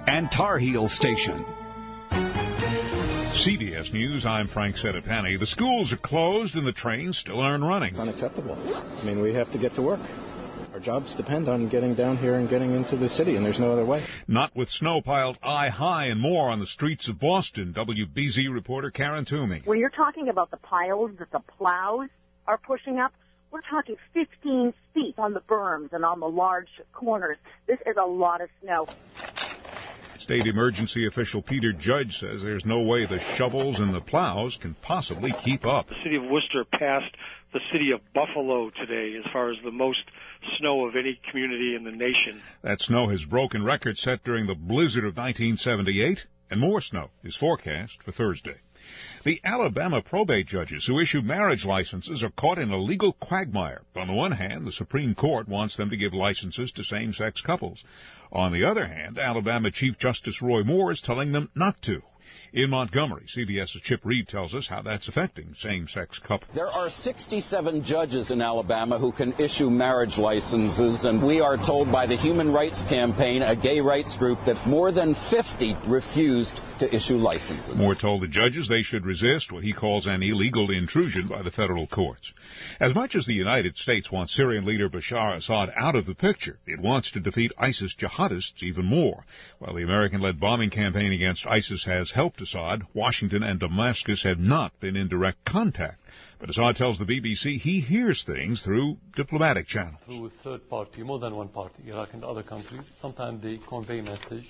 and Tar Heel Station. CBS News, I'm Frank Sedapani. The schools are closed and the trains still aren't running. It's unacceptable. I mean, we have to get to work. Our jobs depend on getting down here and getting into the city, and there's no other way. Not with snow piled eye-high and more on the streets of Boston. WBZ reporter Karen Toomey. When you're talking about the piles that the plows are pushing up, we're talking 15 feet on the berms and on the large corners. This is a lot of snow. State emergency official Peter Judge says there's no way the shovels and the plows can possibly keep up. The city of Worcester passed the city of Buffalo today as far as the most snow of any community in the nation. That snow has broken records set during the blizzard of 1978, and more snow is forecast for Thursday. The Alabama probate judges who issue marriage licenses are caught in a legal quagmire. On the one hand, the Supreme Court wants them to give licenses to same-sex couples. On the other hand, Alabama Chief Justice Roy Moore is telling them not to. In Montgomery, CBS's Chip Reed tells us how that's affecting same-sex couples. There are 67 judges in Alabama who can issue marriage licenses, and we are told by the Human Rights Campaign, a gay rights group, that more than 50 refused to issue licenses. Moore told the judges they should resist what he calls an illegal intrusion by the federal courts. As much as the United States wants Syrian leader Bashar Assad out of the picture, it wants to defeat ISIS jihadists even more. While the American-led bombing campaign against ISIS has helped Assad, Washington and Damascus have not been in direct contact. But Assad tells the BBC he hears things through diplomatic channels. Through a third party, more than one party, Iraq and other countries. Sometimes they convey message,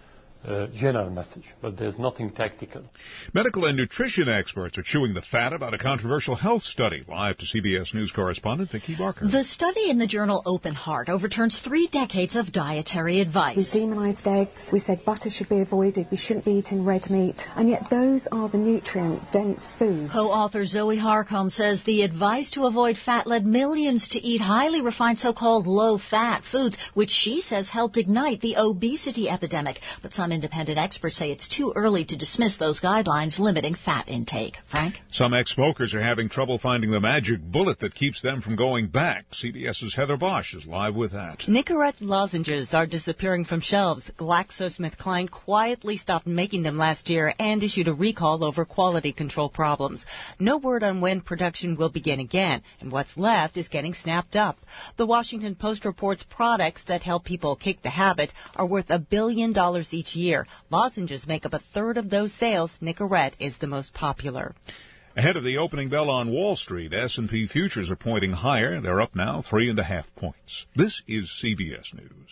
general message, but there's nothing tactical. Medical and nutrition experts are chewing the fat about a controversial health study. Live to CBS News correspondent Vicki Barker. The study in the journal Open Heart overturns 3 decades of dietary advice. We demonised eggs. We said butter should be avoided. We shouldn't be eating red meat. And yet those are the nutrient-dense foods. Co-author Zoe Harcombe says the advice to avoid fat led millions to eat highly refined so-called low-fat foods, which she says helped ignite the obesity epidemic. But some independent experts say it's too early to dismiss those guidelines limiting fat intake. Frank? Some ex-smokers are having trouble finding the magic bullet that keeps them from going back. CBS's Heather Bosch is live with that. Nicorette lozenges are disappearing from shelves. GlaxoSmithKline quietly stopped making them last year and issued a recall over quality control problems. No word on when production will begin again, and what's left is getting snapped up. The Washington Post reports products that help people kick the habit are worth $1 billion each year. Lozenges make up a third of those sales. Nicorette is the most popular. Ahead of the opening bell on Wall Street, S&P futures are pointing higher. They're up now 3.5 points. This is CBS News.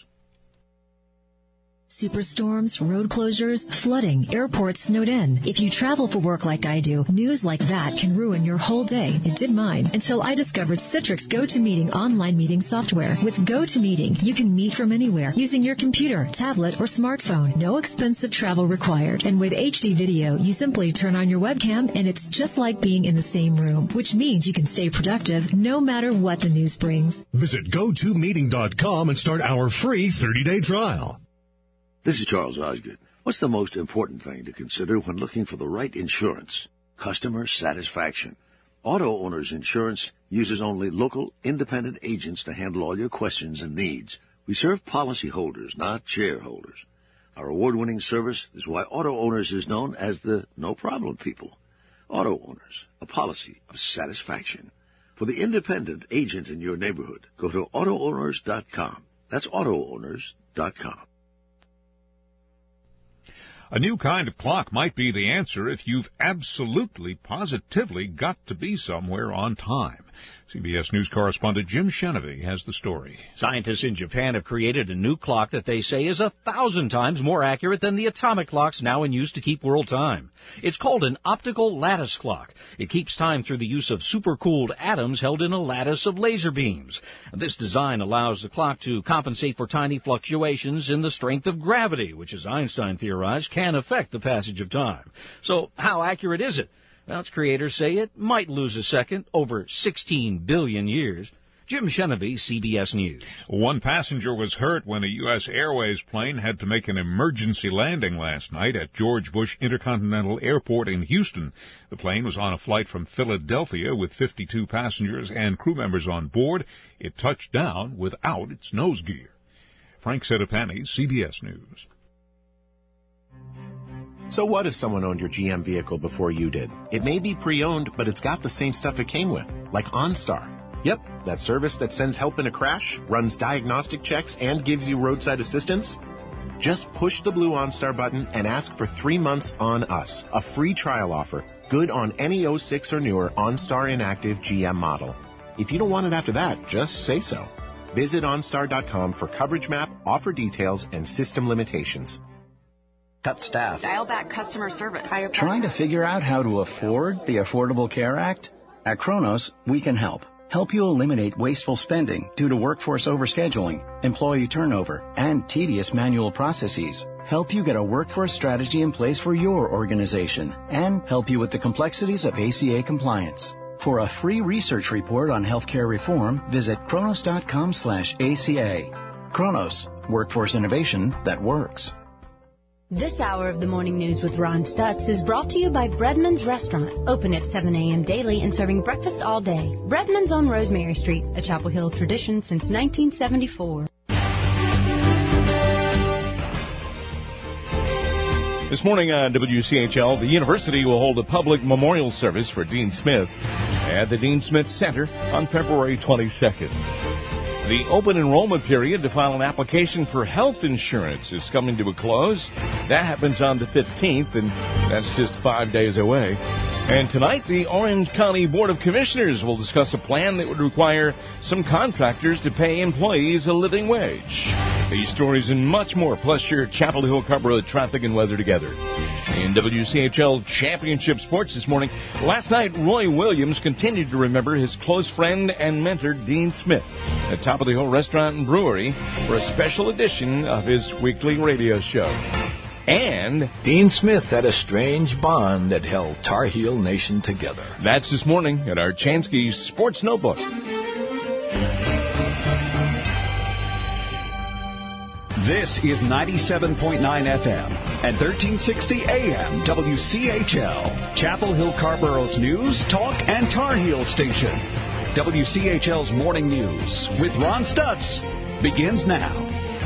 Superstorms, road closures, flooding, airports snowed in. If you travel for work like I do, news like that can ruin your whole day. It did mine until I discovered Citrix GoToMeeting online meeting software. With GoToMeeting, you can meet from anywhere using your computer, tablet, or smartphone. No expensive travel required. And with HD video, you simply turn on your webcam and it's just like being in the same room, which means you can stay productive no matter what the news brings. Visit GoToMeeting.com and start our free 30-day trial. This is Charles Osgood. What's the most important thing to consider when looking for the right insurance? Customer satisfaction. Auto Owners Insurance uses only local, independent agents to handle all your questions and needs. We serve policyholders, not shareholders. Our award-winning service is why Auto Owners is known as the no-problem people. Auto Owners, a policy of satisfaction. For the independent agent in your neighborhood, go to AutoOwners.com. That's AutoOwners.com. A new kind of clock might be the answer if you've absolutely, positively got to be somewhere on time. CBS News correspondent Jim Shenevey has the story. Scientists in Japan have created a new clock that they say is 1,000 times more accurate than the atomic clocks now in use to keep world time. It's called an optical lattice clock. It keeps time through the use of supercooled atoms held in a lattice of laser beams. This design allows the clock to compensate for tiny fluctuations in the strength of gravity, which, as Einstein theorized, can affect the passage of time. So how accurate is it? Well, its creators say it might lose a second over 16 billion years. Jim Shenevey, CBS News. One passenger was hurt when a U.S. Airways plane had to make an emergency landing last night at George Bush Intercontinental Airport in Houston. The plane was on a flight from Philadelphia with 52 passengers and crew members on board. It touched down without its nose gear. Frank Sedapani, CBS News. So what if someone owned your GM vehicle before you did? It may be pre-owned, but it's got the same stuff it came with, like OnStar. Yep, that service that sends help in a crash, runs diagnostic checks, and gives you roadside assistance. Just push the blue OnStar button and ask for 3 months on us, a free trial offer, good on any 06 or newer OnStar inactive GM model. If you don't want it after that, just say so. Visit OnStar.com for coverage map, offer details, and system limitations. Cut staff. Dial back customer service. Trying to figure out how to afford the Affordable Care Act? At Kronos, we can help. Help you eliminate wasteful spending due to workforce overscheduling, employee turnover, and tedious manual processes. Help you get a workforce strategy in place for your organization, and help you with the complexities of ACA compliance. For a free research report on healthcare reform, visit kronos.com/ACA. Kronos, workforce innovation that works. This hour of the Morning News with Ron Stutz is brought to you by Breadman's Restaurant, open at 7 a.m. daily and serving breakfast all day. Breadman's on Rosemary Street, a Chapel Hill tradition since 1974. This morning on WCHL, the university will hold a public memorial service for Dean Smith at the Dean Smith Center on February 22nd. The open enrollment period to file an application for health insurance is coming to a close. That happens on the 15th, and that's just 5 days away. And tonight, the Orange County Board of Commissioners will discuss a plan that would require some contractors to pay employees a living wage. These stories and much more, plus your Chapel Hill Carrboro traffic and weather together. In WCHL Championship Sports this morning, last night, Roy Williams continued to remember his close friend and mentor, Dean Smith, at Top of the Hill Restaurant and Brewery for a special edition of his weekly radio show. And Dean Smith had a strange bond that held Tar Heel Nation together. That's this morning at our Chansky Sports Notebook. This is 97.9 FM and 1360 AM WCHL, Chapel Hill Carrboro's news, talk, and Tar Heel station. WCHL's Morning News with Ron Stutz begins now.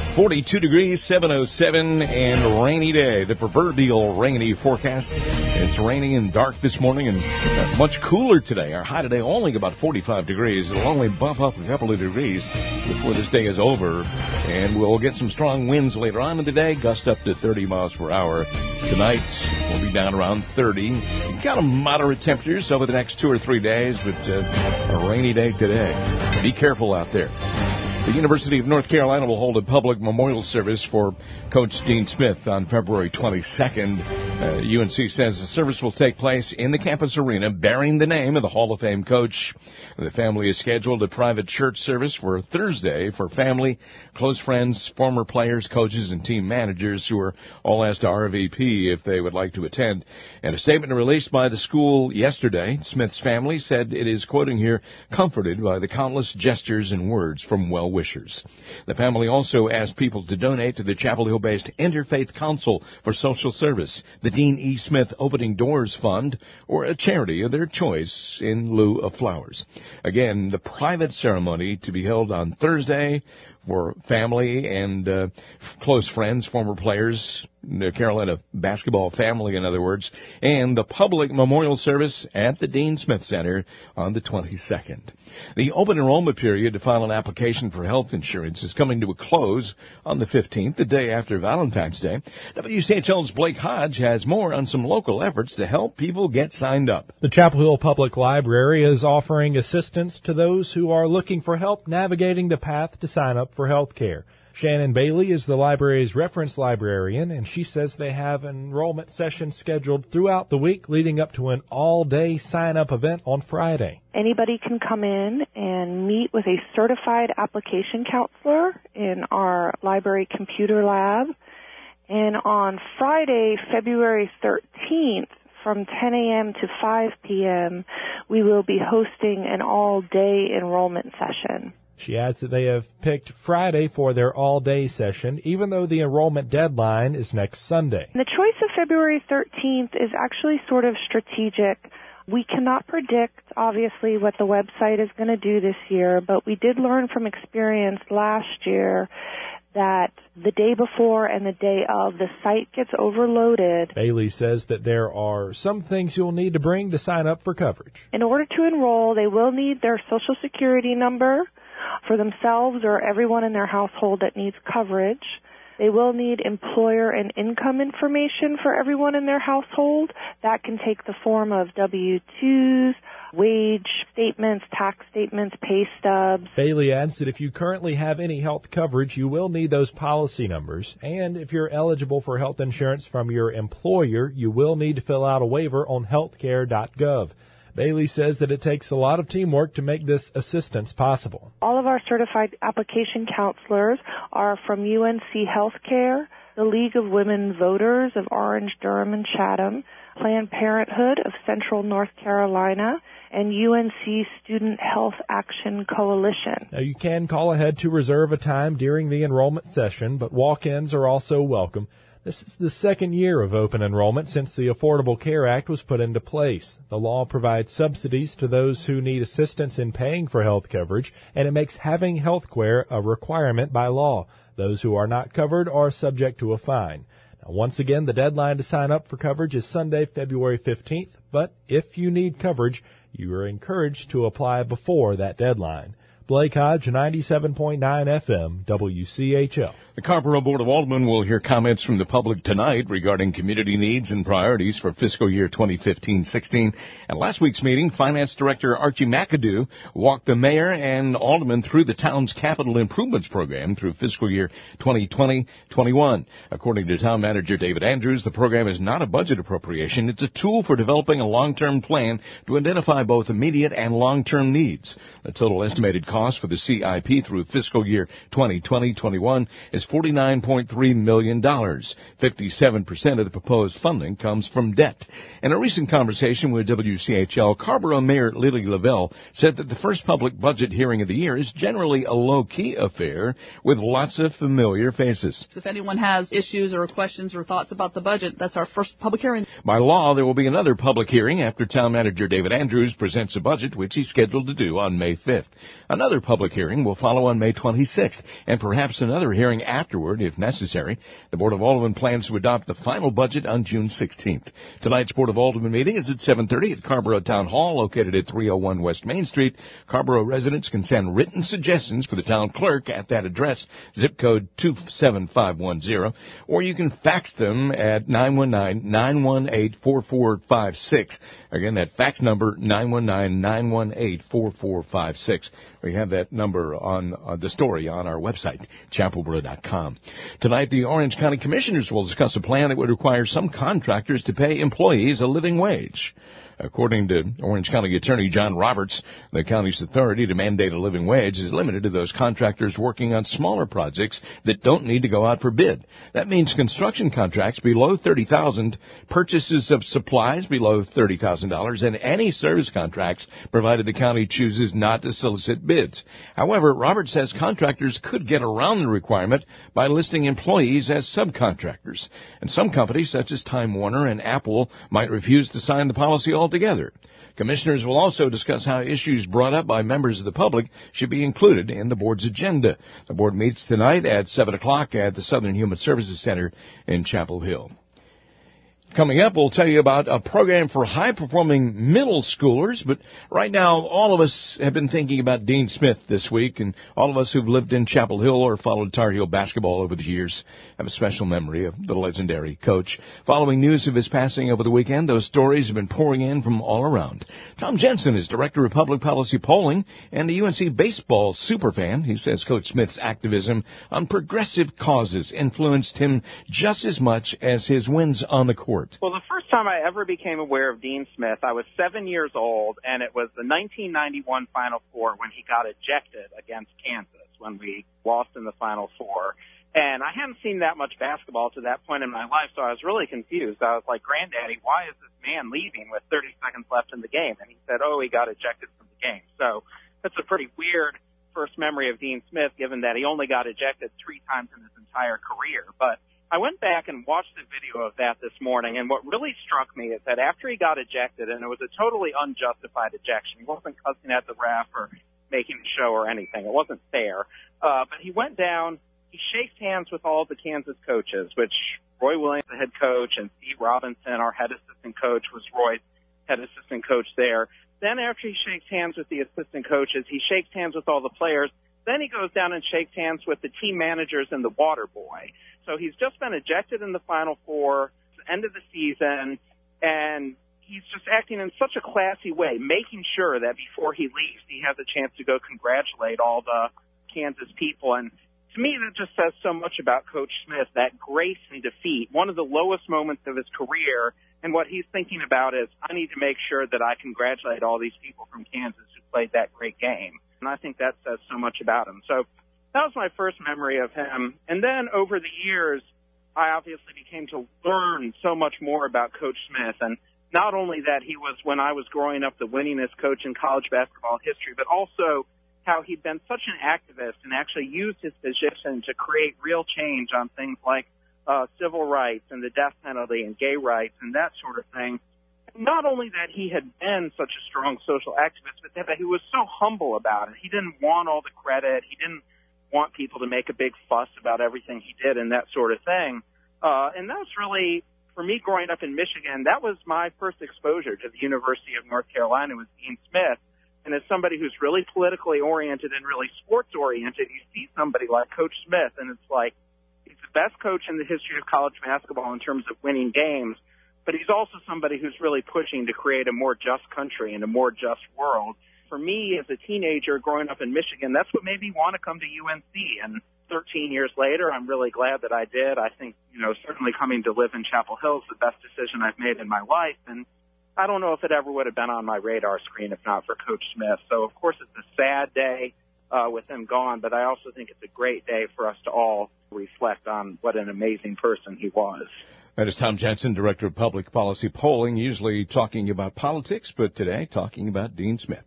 42 degrees, 707, and rainy day. The proverbial rainy forecast. It's raining and dark this morning and much cooler today. Our high today only about 45 degrees. It'll only bump up a couple of degrees before this day is over. And we'll get some strong winds later on in the day, gust up to 30 miles per hour. Tonight, we'll be down around 30. Got a moderate temperatures over the next 2 or 3 days, but a rainy day today. Be careful out there. The University of North Carolina will hold a public memorial service for Coach Dean Smith on February 22nd. UNC says the service will take place in the campus arena bearing the name of the Hall of Fame coach. The family has scheduled a private church service for Thursday for family, close friends, former players, coaches, and team managers who are all asked to RVP if they would like to attend. And a statement released by the school yesterday, Smith's family said it is, quoting here, comforted by the countless gestures and words from well-wishers. The family also asked people to donate to the Chapel Hill-based Interfaith Council for Social Service, the Dean E. Smith Opening Doors Fund, or a charity of their choice in lieu of flowers. Again, the private ceremony to be held on Thursday for family and close friends, former players, the Carolina basketball family, in other words, and the public memorial service at the Dean Smith Center on the 22nd. The open enrollment period to file an application for health insurance is coming to a close on the 15th, the day after Valentine's Day. WCHL's Blake Hodge has more on some local efforts to help people get signed up. The Chapel Hill Public Library is offering assistance to those who are looking for help navigating the path to sign up for health care. Shannon Bailey is the library's reference librarian, and she says they have enrollment sessions scheduled throughout the week leading up to an all-day sign-up event on Friday. Anybody can come in and meet with a certified application counselor in our library computer lab. And on Friday, February 13th, from 10 a.m. to 5 p.m., we will be hosting an all-day enrollment session. She adds that they have picked Friday for their all-day session, even though the enrollment deadline is next Sunday. The choice of February 13th is actually sort of strategic. We cannot predict, obviously, what the website is going to do this year, but we did learn from experience last year that the day before and the day of, the site gets overloaded. Bailey says that there are some things you'll need to bring to sign up for coverage. In order to enroll, they will need their Social Security number for themselves or everyone in their household that needs coverage. They will need employer and income information for everyone in their household. That can take the form of W-2s, wage statements, tax statements, pay stubs. Bailey adds that if you currently have any health coverage, you will need those policy numbers. And if you're eligible for health insurance from your employer, you will need to fill out a waiver on healthcare.gov. Bailey says that it takes a lot of teamwork to make this assistance possible. All of our certified application counselors are from UNC Healthcare, the League of Women Voters of Orange, Durham, and Chatham, Planned Parenthood of Central North Carolina, and UNC Student Health Action Coalition. Now, you can call ahead to reserve a time during the enrollment session, but walk-ins are also welcome. This is the second year of open enrollment since the Affordable Care Act was put into place. The law provides subsidies to those who need assistance in paying for health coverage, and it makes having health care a requirement by law. Those who are not covered are subject to a fine. Now, once again, the deadline to sign up for coverage is Sunday, February 15th, but if you need coverage, you are encouraged to apply before that deadline. Blake Hodge, 97.9 FM, WCHL. The Carrboro Board of Aldermen will hear comments from the public tonight regarding community needs and priorities for fiscal year 2015-16. At last week's meeting, Finance Director Archie McAdoo walked the mayor and aldermen through the town's capital improvements program through fiscal year 2020-21. According to Town Manager David Andrews, the program is not a budget appropriation. It's a tool for developing a long-term plan to identify both immediate and long-term needs. The total estimated cost for the CIP through fiscal year 2020-21 is $49.3 million. 57% of the proposed funding comes from debt. In a recent conversation with WCHL, Carrboro Mayor Lily Lavelle said that the first public budget hearing of the year is generally a low-key affair with lots of familiar faces. If anyone has issues or questions or thoughts about the budget, that's our first public hearing. By law, there will be another public hearing after Town Manager David Andrews presents a budget, which he's scheduled to do on May 5th. Another public hearing will follow on May 26th, and perhaps another hearing afterward, if necessary. The Board of Aldermen plans to adopt the final budget on June 16th. Tonight's Board of Aldermen meeting is at 7:30 at Carrboro Town Hall, located at 301 West Main Street. Carrboro residents can send written suggestions for the town clerk at that address, zip code 27510, or you can fax them at 919-918-4456. Again, that fax number, 919-918-4456. We have that number on the story on our website, chapelboro.com. Tonight, the Orange County Commissioners will discuss a plan that would require some contractors to pay employees a living wage. According to Orange County Attorney John Roberts, the county's authority to mandate a living wage is limited to those contractors working on smaller projects that don't need to go out for bid. That means construction contracts below $30,000, purchases of supplies below $30,000, and any service contracts provided the county chooses not to solicit bids. However, Roberts says contractors could get around the requirement by listing employees as subcontractors. And some companies, such as Time Warner and Apple, might refuse to sign the policy altogether. Commissioners will also discuss how issues brought up by members of the public should be included in the board's agenda. The board meets tonight at 7 o'clock at the Southern Human Services Center in Chapel Hill. Coming up, we'll tell you about a program for high-performing middle schoolers, but right now, all of us have been thinking about Dean Smith this week, and all of us who've lived in Chapel Hill or followed Tar Heel basketball over the years have a special memory of the legendary coach. Following news of his passing over the weekend, those stories have been pouring in from all around. Tom Jensen is Director of Public Policy Polling and a UNC baseball superfan. He says Coach Smith's activism on progressive causes influenced him just as much as his wins on the court. Well, the first time I ever became aware of Dean Smith, I was 7 years old, and it was the 1991 Final Four when he got ejected against Kansas, when we lost in the Final Four. And I hadn't seen that much basketball to that point in my life, so I was really confused. I was like, Granddaddy, why is this man leaving with 30 seconds left in the game? And he said, he got ejected from the game. So that's a pretty weird first memory of Dean Smith, given that he only got ejected 3 times in his entire career. But I went back and watched the video of that this morning, and what really struck me is that after he got ejected, and it was a totally unjustified ejection, he wasn't cussing at the ref or making a show or anything. It wasn't fair. But he went down he shakes hands with all of the Kansas coaches, which Roy Williams, the head coach, and Steve Robinson, our head assistant coach, was Roy's head assistant coach there. Then after he shakes hands with the assistant coaches, he shakes hands with all the players. Then he goes down and shakes hands with the team managers and the water boy. So he's just been ejected in the Final Four, end of the season, and he's just acting in such a classy way, making sure that before he leaves, he has a chance to go congratulate all the Kansas people. And to me, that just says so much about Coach Smith, that grace in defeat, one of the lowest moments of his career. And what he's thinking about is, I need to make sure that I congratulate all these people from Kansas who played that great game. And I think that says so much about him. So that was my first memory of him. And then over the years, I obviously became to learn so much more about Coach Smith. And not only that he was, when I was growing up, the winningest coach in college basketball history, but also how he'd been such an activist and actually used his position to create real change on things like civil rights and the death penalty and gay rights and that sort of thing. Not only that he had been such a strong social activist, but that he was so humble about it. He didn't want all the credit. He didn't want people to make a big fuss about everything he did and that sort of thing. And that was really, for me growing up in Michigan, that was my first exposure to the University of North Carolina with Dean Smith. And as somebody who's really politically oriented and really sports oriented, you see somebody like Coach Smith, and it's like, he's the best coach in the history of college basketball in terms of winning games, but he's also somebody who's really pushing to create a more just country and a more just world. For me, as a teenager growing up in Michigan, that's what made me want to come to UNC. And 13 years later, I'm really glad that I did. I think, certainly coming to live in Chapel Hill is the best decision I've made in my life. And I don't know if it ever would have been on my radar screen if not for Coach Smith. So, of course, it's a sad day with him gone, but I also think it's a great day for us to all reflect on what an amazing person he was. That is Tom Jensen, Director of Public Policy Polling, usually talking about politics, but today talking about Dean Smith.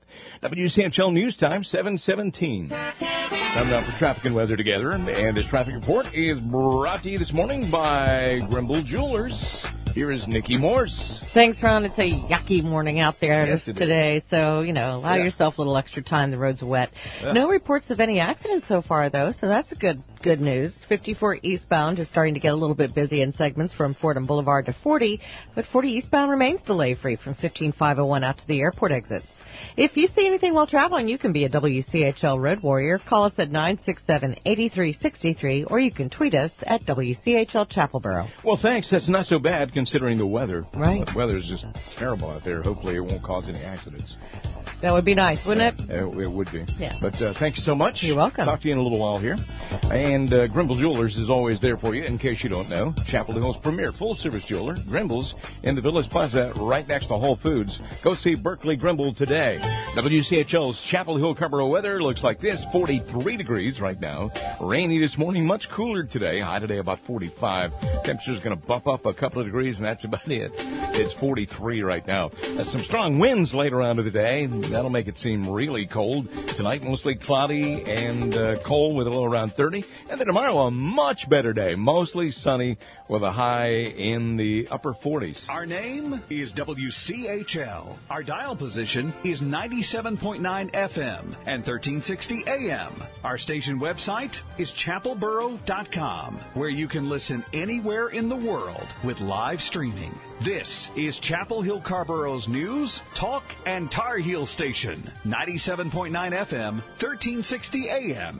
WCHL News Time, 7:17. Time now for traffic and weather together, and this traffic report is brought to you this morning by Grimble Jewelers. Here is Nikki Morse. Thanks, Ron. It's a yucky morning out there today, so, allow yourself a little extra time. The roads are wet. Yeah. No reports of any accidents so far, though, so that's a good news. 54 eastbound is starting to get a little bit busy in segments from Fordham Boulevard to 40, but 40 eastbound remains delay-free from 15501 out to the airport exits. If you see anything while traveling, you can be a WCHL Road Warrior. Call us at 967-8363, or you can tweet us at WCHL Chapelboro. Well, thanks. That's not so bad considering the weather. Right. The weather's just terrible out there. Hopefully it won't cause any accidents. That would be nice, wouldn't it? It would be. Yeah. But thank you so much. You're welcome. Talk to you in a little while here. And Grimble Jewelers is always there for you, in case you don't know. Chapel Hill's premier full-service jeweler, Grimble's, in the Village Plaza right next to Whole Foods. Go see Berkeley Grimble today. WCHL's Chapel Hill Carrboro weather looks like this. 43 degrees right now. Rainy this morning, much cooler today. High today about 45. Temperature's going to bump up a couple of degrees, and that's about it. It's 43 right now. Some strong winds later on of the day. That'll make it seem really cold. Tonight, mostly cloudy and cold with a low around 30. And then tomorrow, a much better day. Mostly sunny with a high in the upper 40s. Our name is WCHL. Our dial position is 97.9 FM and 1360 AM. Our station website is chapelboro.com, where you can listen anywhere in the world with live streaming. This is Chapel Hill Carrboro's news, talk, and Tar Heel station. 97.9 FM, 1360 AM,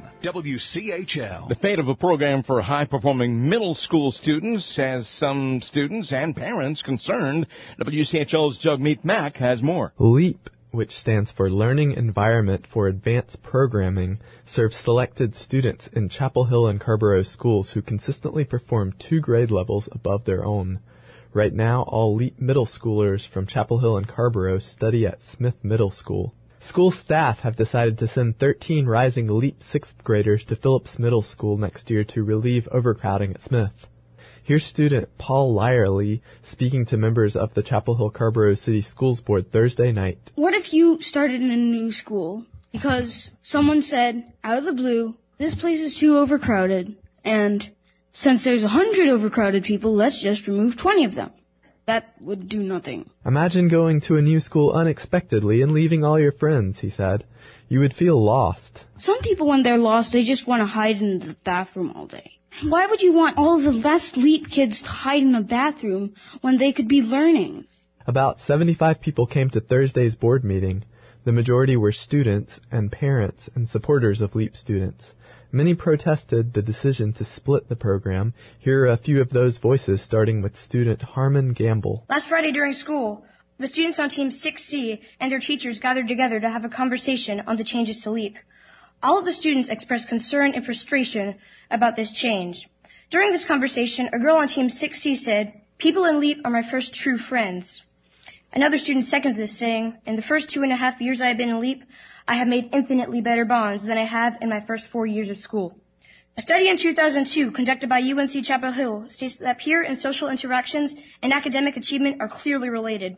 WCHL. The fate of a program for high-performing middle school students has some students and parents concerned. WCHL's Jugmeet Mack has more. LEAP, which stands for Learning Environment for Advanced Programming, serves selected students in Chapel Hill and Carrboro schools who consistently perform 2 grade levels above their own. Right now, all LEAP middle schoolers from Chapel Hill and Carrboro study at Smith Middle School. School staff have decided to send 13 rising LEAP 6th graders to Phillips Middle School next year to relieve overcrowding at Smith. Here's student Paul Lyerly speaking to members of the Chapel Hill Carrboro City Schools Board Thursday night. What if you started in a new school because someone said, out of the blue, this place is too overcrowded, and since there's 100 overcrowded people, let's just remove 20 of them. That would do nothing. Imagine going to a new school unexpectedly and leaving all your friends, he said. You would feel lost. Some people, when they're lost, they just want to hide in the bathroom all day. Why would you want all the less LEAP kids to hide in a bathroom when they could be learning? About 75 people came to Thursday's board meeting. The majority were students and parents and supporters of LEAP students. Many protested the decision to split the program. Here are a few of those voices, starting with student Harmon Gamble. Last Friday during school, the students on Team 6C and their teachers gathered together to have a conversation on the changes to LEAP. All of the students expressed concern and frustration about this change. During this conversation, a girl on Team 6C said, "People in LEAP are my first true friends." Another student seconded this, saying, "In the first 2.5 years I have been in LEAP, I have made infinitely better bonds than I have in my first 4 years of school." A study in 2002 conducted by UNC Chapel Hill states that peer and social interactions and academic achievement are clearly related.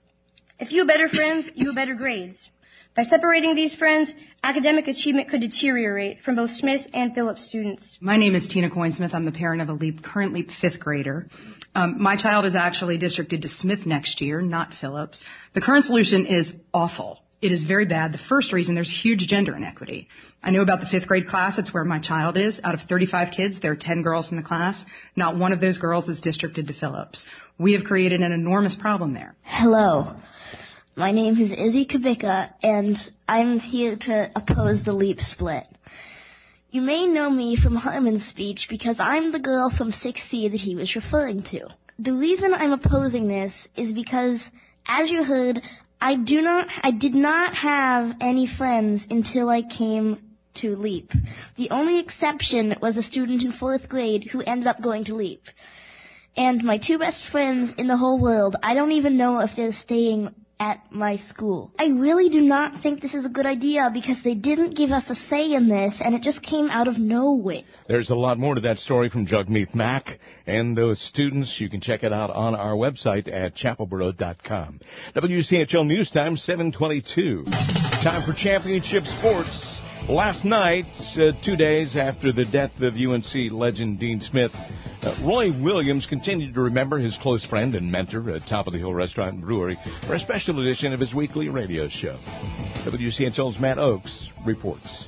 If you have better friends, you have better grades. By separating these friends, academic achievement could deteriorate from both Smith and Phillips students. My name is Tina Coyne-Smith. I'm the parent of a current LEAP 5th grader. My child is actually districted to Smith next year, not Phillips. The current solution is awful. It is very bad. The first reason, there's huge gender inequity. I know about the 5th grade class. It's where my child is. Out of 35 kids, there are 10 girls in the class. Not one of those girls is districted to Phillips. We have created an enormous problem there. Hello. My name is Izzy Kabika, and I'm here to oppose the LEAP split. You may know me from Harmon's speech because I'm the girl from 6C that he was referring to. The reason I'm opposing this is because, as you heard, I did not have any friends until I came to LEAP. The only exception was a student in 4th grade who ended up going to LEAP. And my 2 best friends in the whole world, I don't even know if they're staying at my school. I really do not think this is a good idea because they didn't give us a say in this, and it just came out of nowhere. There's a lot more to that story from Jagmeet Mack and those students. You can check it out on our website at chapelboro.com. WCHL News Time, 7:22. Time for championship sports. Last night, 2 days after the death of UNC legend Dean Smith, Roy Williams continued to remember his close friend and mentor at Top of the Hill Restaurant and Brewery for a special edition of his weekly radio show. WCHL's Matt Oakes reports.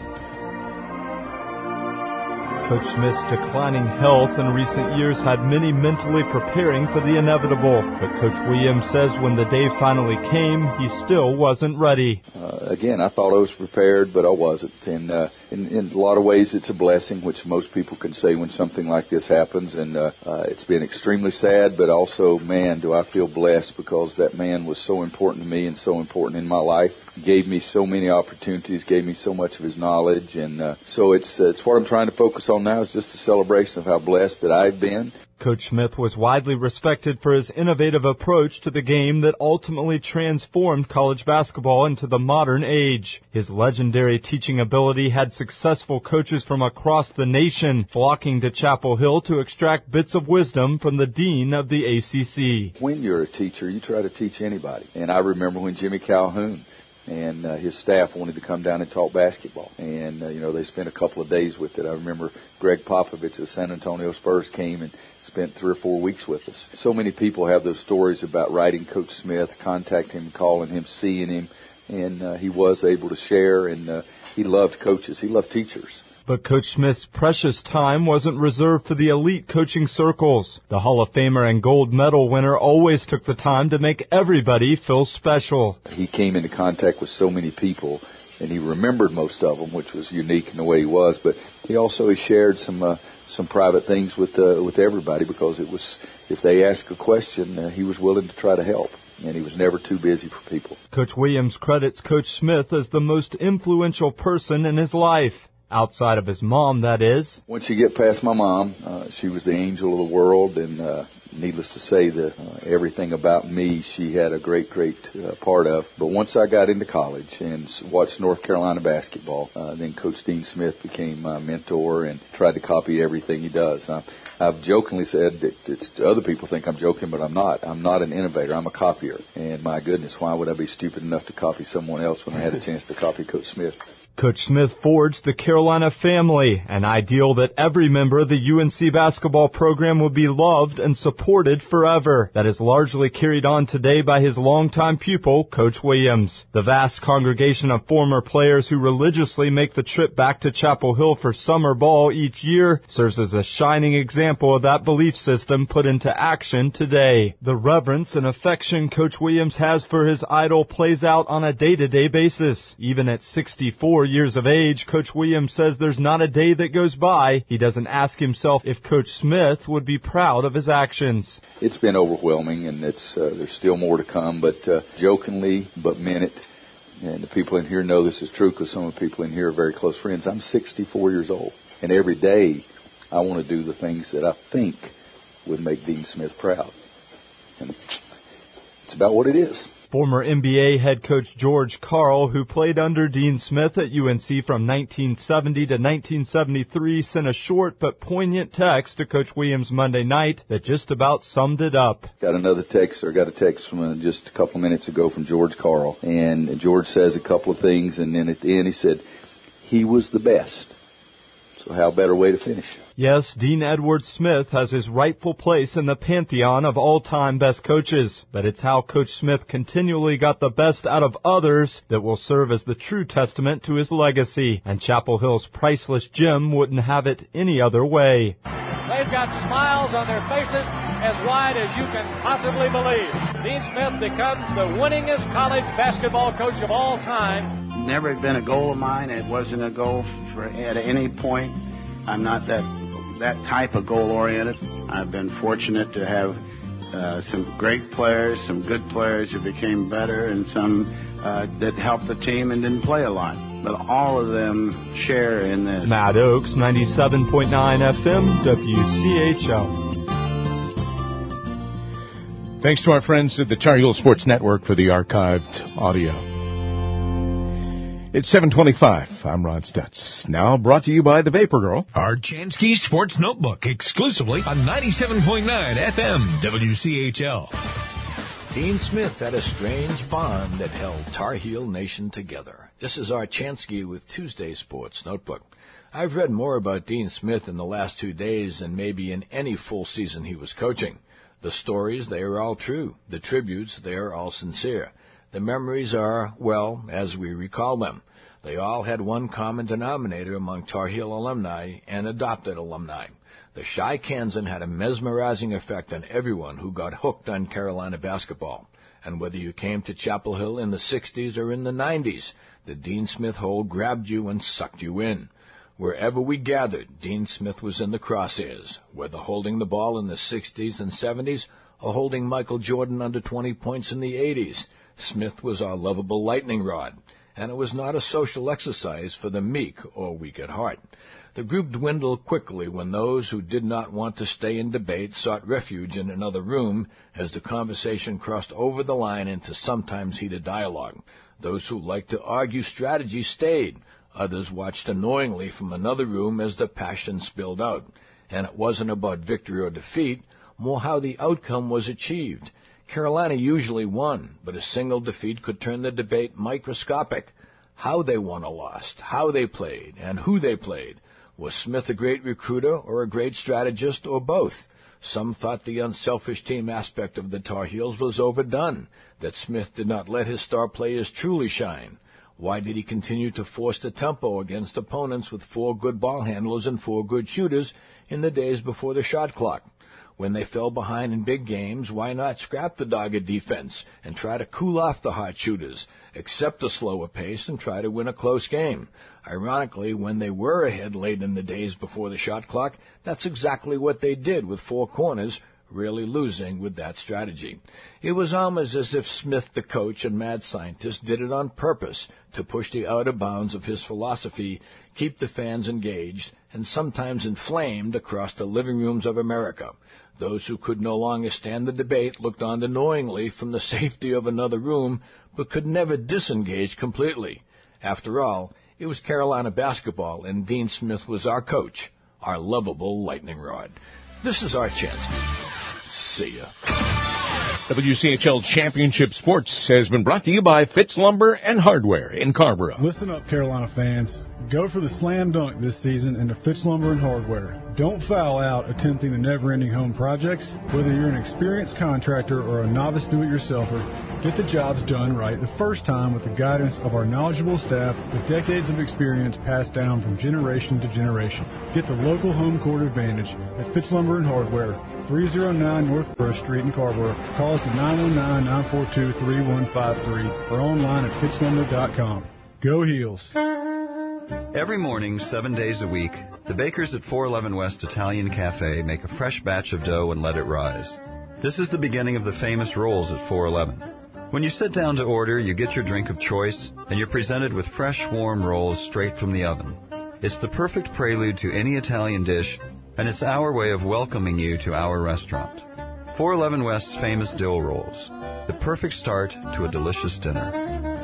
Coach Smith's declining health in recent years had many mentally preparing for the inevitable. But Coach Williams says when the day finally came, he still wasn't ready. Again, I thought I was prepared, but I wasn't. And in a lot of ways, it's a blessing, which most people can say when something like this happens. And it's been extremely sad, but also, man, do I feel blessed because that man was so important to me and so important in my life. He gave me so many opportunities, gave me so much of his knowledge. And so it's what I'm trying to focus on now is just a celebration of how blessed that I've been. Coach Smith was widely respected for his innovative approach to the game that ultimately transformed college basketball into the modern age. His legendary teaching ability had successful coaches from across the nation flocking to Chapel Hill to extract bits of wisdom from the dean of the ACC. When you're a teacher, you try to teach anybody. And I remember when Jimmy Calhoun and his staff wanted to come down and talk basketball. And, they spent a couple of days with it. I remember Greg Popovich of San Antonio Spurs came and spent 3 or 4 weeks with us. So many people have those stories about writing Coach Smith, contacting him, calling him, seeing him. And he was able to share, and he loved coaches. He loved teachers. But Coach Smith's precious time wasn't reserved for the elite coaching circles. The Hall of Famer and gold medal winner always took the time to make everybody feel special. He came into contact with so many people, and he remembered most of them, which was unique in the way he was. But he also shared some private things with everybody because it was, if they asked a question, he was willing to try to help. And he was never too busy for people. Coach Williams credits Coach Smith as the most influential person in his life. Outside of his mom, that is. Once you get past my mom, she was the angel of the world, and needless to say, everything about me she had a great part of. But once I got into college and watched North Carolina basketball, then Coach Dean Smith became my mentor and tried to copy everything he does. I've jokingly said that other people think I'm joking, but I'm not. I'm not an innovator. I'm a copier. And my goodness, why would I be stupid enough to copy someone else when I had a chance to copy Coach Smith? Coach Smith forged the Carolina family, an ideal that every member of the UNC basketball program would be loved and supported forever. That is largely carried on today by his longtime pupil, Coach Williams. The vast congregation of former players who religiously make the trip back to Chapel Hill for summer ball each year serves as a shining example of that belief system put into action today. The reverence and affection Coach Williams has for his idol plays out on a day-to-day basis. Even at 64 years of age, Coach Williams says there's not a day that goes by he doesn't ask himself if Coach Smith would be proud of his actions. It's been overwhelming, and there's still more to come, but jokingly, but meant it. And the people in here know this is true because some of the people in here are very close friends. I'm 64 years old, and every day I want to do the things that I think would make Dean Smith proud. And it's about what it is. Former NBA head coach George Karl, who played under Dean Smith at UNC from 1970 to 1973, sent a short but poignant text to Coach Williams Monday night that just about summed it up. Got a text from just a couple of minutes ago from George Karl. And George says a couple of things, and then at the end he said, he was the best. So how better way to finish? Yes, Dean Edwards Smith has his rightful place in the pantheon of all-time best coaches, but it's how Coach Smith continually got the best out of others that will serve as the true testament to his legacy, and Chapel Hill's priceless gym wouldn't have it any other way. They've got smiles on their faces as wide as you can possibly believe. Dean Smith becomes the winningest college basketball coach of all time. Never been a goal of mine. It wasn't a goal at any point. I'm not that type of goal-oriented. I've been fortunate to have some great players, some good players who became better, and some that helped the team and didn't play a lot. But all of them share in this. Matt Oakes, 97.9 FM, WCHL. Thanks to our friends at the Tar Heel Sports Network for the archived audio. It's 7:25. I'm Ron Stutz. Now brought to you by the Vapor Girl. Our Chansky Sports Notebook, exclusively on 97.9 FM WCHL. Dean Smith had a strange bond that held Tar Heel Nation together. This is our Chansky with Tuesday Sports Notebook. I've read more about Dean Smith in the last 2 days than maybe in any full season he was coaching. The stories, they are all true. The tributes, they are all sincere. The memories are, well, as we recall them. They all had one common denominator among Tar Heel alumni and adopted alumni. The Shy Kansan had a mesmerizing effect on everyone who got hooked on Carolina basketball. And whether you came to Chapel Hill in the 60s or in the 90s, the Dean Smith hole grabbed you and sucked you in. Wherever we gathered, Dean Smith was in the crosshairs, whether holding the ball in the 60s and 70s or holding Michael Jordan under 20 points in the 80s. Smith was our lovable lightning rod, and it was not a social exercise for the meek or weak at heart. The group dwindled quickly when those who did not want to stay in debate sought refuge in another room as the conversation crossed over the line into sometimes heated dialogue. Those who liked to argue strategy stayed. Others watched annoyingly from another room as the passion spilled out. And it wasn't about victory or defeat, more how the outcome was achieved. Carolina usually won, but a single defeat could turn the debate microscopic. How they won or lost, how they played, and who they played. Was Smith a great recruiter or a great strategist or both? Some thought the unselfish team aspect of the Tar Heels was overdone, that Smith did not let his star players truly shine. Why did he continue to force the tempo against opponents with 4 good ball handlers and 4 good shooters in the days before the shot clock? When they fell behind in big games, why not scrap the dogged defense and try to cool off the hot shooters, accept a slower pace, and try to win a close game? Ironically, when they were ahead late in the days before the shot clock, that's exactly what they did with 4 corners, rarely losing with that strategy. It was almost as if Smith, the coach and mad scientist, did it on purpose to push the outer bounds of his philosophy, keep the fans engaged, and sometimes inflamed across the living rooms of America. Those who could no longer stand the debate looked on knowingly from the safety of another room, but could never disengage completely. After all, it was Carolina basketball, and Dean Smith was our coach, our lovable lightning rod. This is our chance. See ya. WCHL Championship Sports has been brought to you by Fitz Lumber and Hardware in Carrboro. Listen up, Carolina fans. Go for the slam dunk this season into Fitz Lumber and Hardware. Don't foul out attempting the never-ending home projects. Whether you're an experienced contractor or a novice do-it-yourselfer, get the jobs done right the first time with the guidance of our knowledgeable staff with decades of experience passed down from generation to generation. Get the local home court advantage at Fitz Lumber and Hardware, 309 North First Street in Carrboro. Call us at 919-942-3153 or online at fitzlumber.com. Go Heels. Every morning, 7 days a week, the bakers at 411 West Italian Cafe make a fresh batch of dough and let it rise. This is the beginning of the famous rolls at 411. When you sit down to order, you get your drink of choice, and you're presented with fresh, warm rolls straight from the oven. It's the perfect prelude to any Italian dish, and it's our way of welcoming you to our restaurant. 411 West's famous dill rolls, the perfect start to a delicious dinner.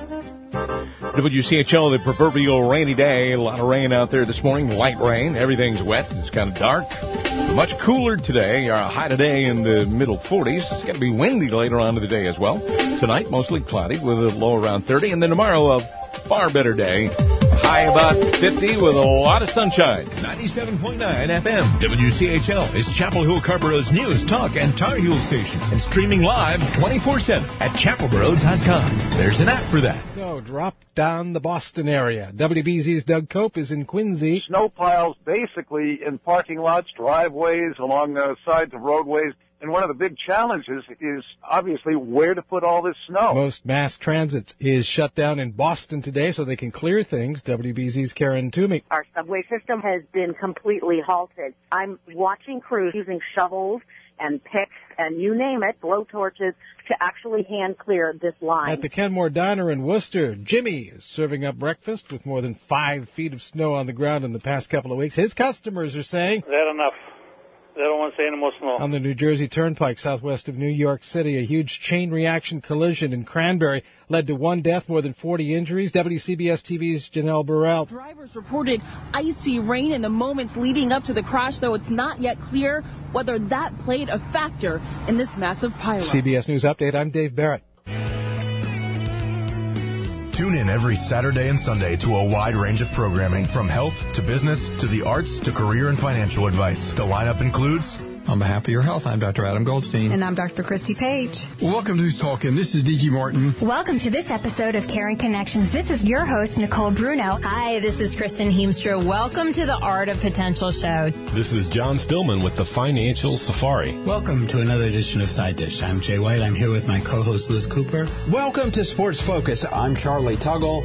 WCHL, the proverbial rainy day. A lot of rain out there this morning, light rain. Everything's wet. It's kind of dark. Much cooler today. Our high today in the middle 40s. It's going to be windy later on in the day as well. Tonight, mostly cloudy with a low around 30. And then tomorrow, a far better day. High about 50 with a lot of sunshine. 97.9 FM. WCHL is Chapel Hill Carrboro's news, talk, and Tar Heel station. And streaming live 24/7 at chapelboro.com. There's an app for that. So drop down the Boston area. WBZ's Doug Cope is in Quincy. Snow piles basically in parking lots, driveways, along the sides of roadways. And one of the big challenges is obviously where to put all this snow. Most mass transit is shut down in Boston today so they can clear things. WBZ's Karen Toomey. Our subway system has been completely halted. I'm watching crews using shovels and picks and you name it, blowtorches, to actually hand clear this line. At the Kenmore Diner in Worcester, Jimmy is serving up breakfast with more than 5 feet of snow on the ground in the past couple of weeks. His customers are saying, "That's enough. They don't want to see any more snow." On the New Jersey Turnpike southwest of New York City, a huge chain reaction collision in Cranberry led to 1 death, more than 40 injuries. WCBS TV's Janelle Burrell. Drivers reported icy rain in the moments leading up to the crash, though it's not yet clear whether that played a factor in this massive pileup. CBS News Update, I'm Dave Barrett. Tune in every Saturday and Sunday to a wide range of programming, from health to business to the arts to career and financial advice. The lineup includes... On behalf of your health, I'm Dr. Adam Goldstein. And I'm Dr. Christy Page. Welcome to Who's Talking. This is D.G. Martin. Welcome to this episode of Caring Connections. This is your host, Nicole Bruno. Hi, this is Kristen Heemstra. Welcome to the Art of Potential show. This is John Stillman with the Financial Safari. Welcome to another edition of Side Dish. I'm Jay White. I'm here with my co-host, Liz Cooper. Welcome to Sports Focus. I'm Charlie Tuggle.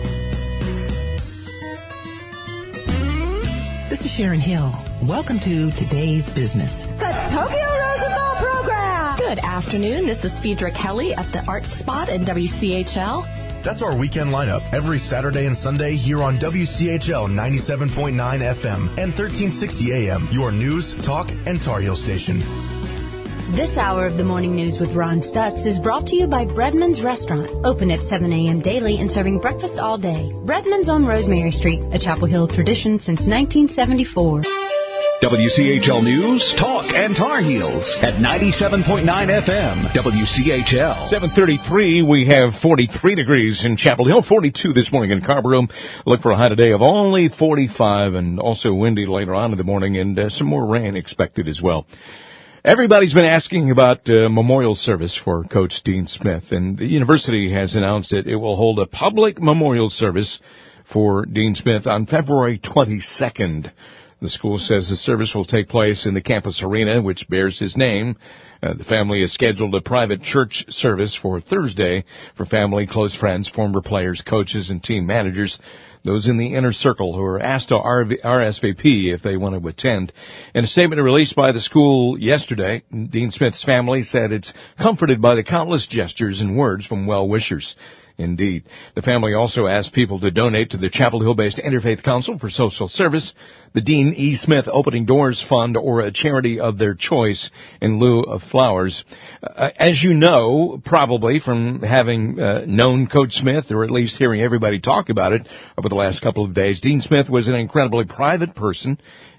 This is Sharon Hill. Welcome to Today's Business. The Tokyo Rosenthal Program. Good afternoon. This is Phaedra Kelly at the Art Spot in WCHL. That's our weekend lineup every Saturday and Sunday here on WCHL 97.9 FM and 1360 AM, your news, talk, and Tar Heel station. This hour of the morning news with Ron Stutz is brought to you by Breadman's Restaurant, open at 7 a.m. daily and serving breakfast all day. Breadman's on Rosemary Street, a Chapel Hill tradition since 1974. WCHL News, Talk, and Tar Heels at 97.9 FM, WCHL. 7:33, we have 43 degrees in Chapel Hill, 42 this morning in Carrboro. Look for a high today of only 45 and also windy later on in the morning and some more rain expected as well. Everybody's been asking about memorial service for Coach Dean Smith, and the university has announced that it will hold a public memorial service for Dean Smith on February 22nd. The school says the service will take place in the campus arena, which bears his name. The family has scheduled a private church service for Thursday for family, close friends, former players, coaches, and team managers, those in the inner circle who are asked to RSVP if they want to attend. In a statement released by the school yesterday, Dean Smith's family said it's comforted by the countless gestures and words from well-wishers. Indeed. The family also asked people to donate to the Chapel Hill-based Interfaith Council for Social Service, the Dean E. Smith Opening Doors Fund, or a charity of their choice in lieu of flowers. As you know, probably from having known Coach Smith, or at least hearing everybody talk about it over the last couple of days, Dean Smith was an incredibly private person,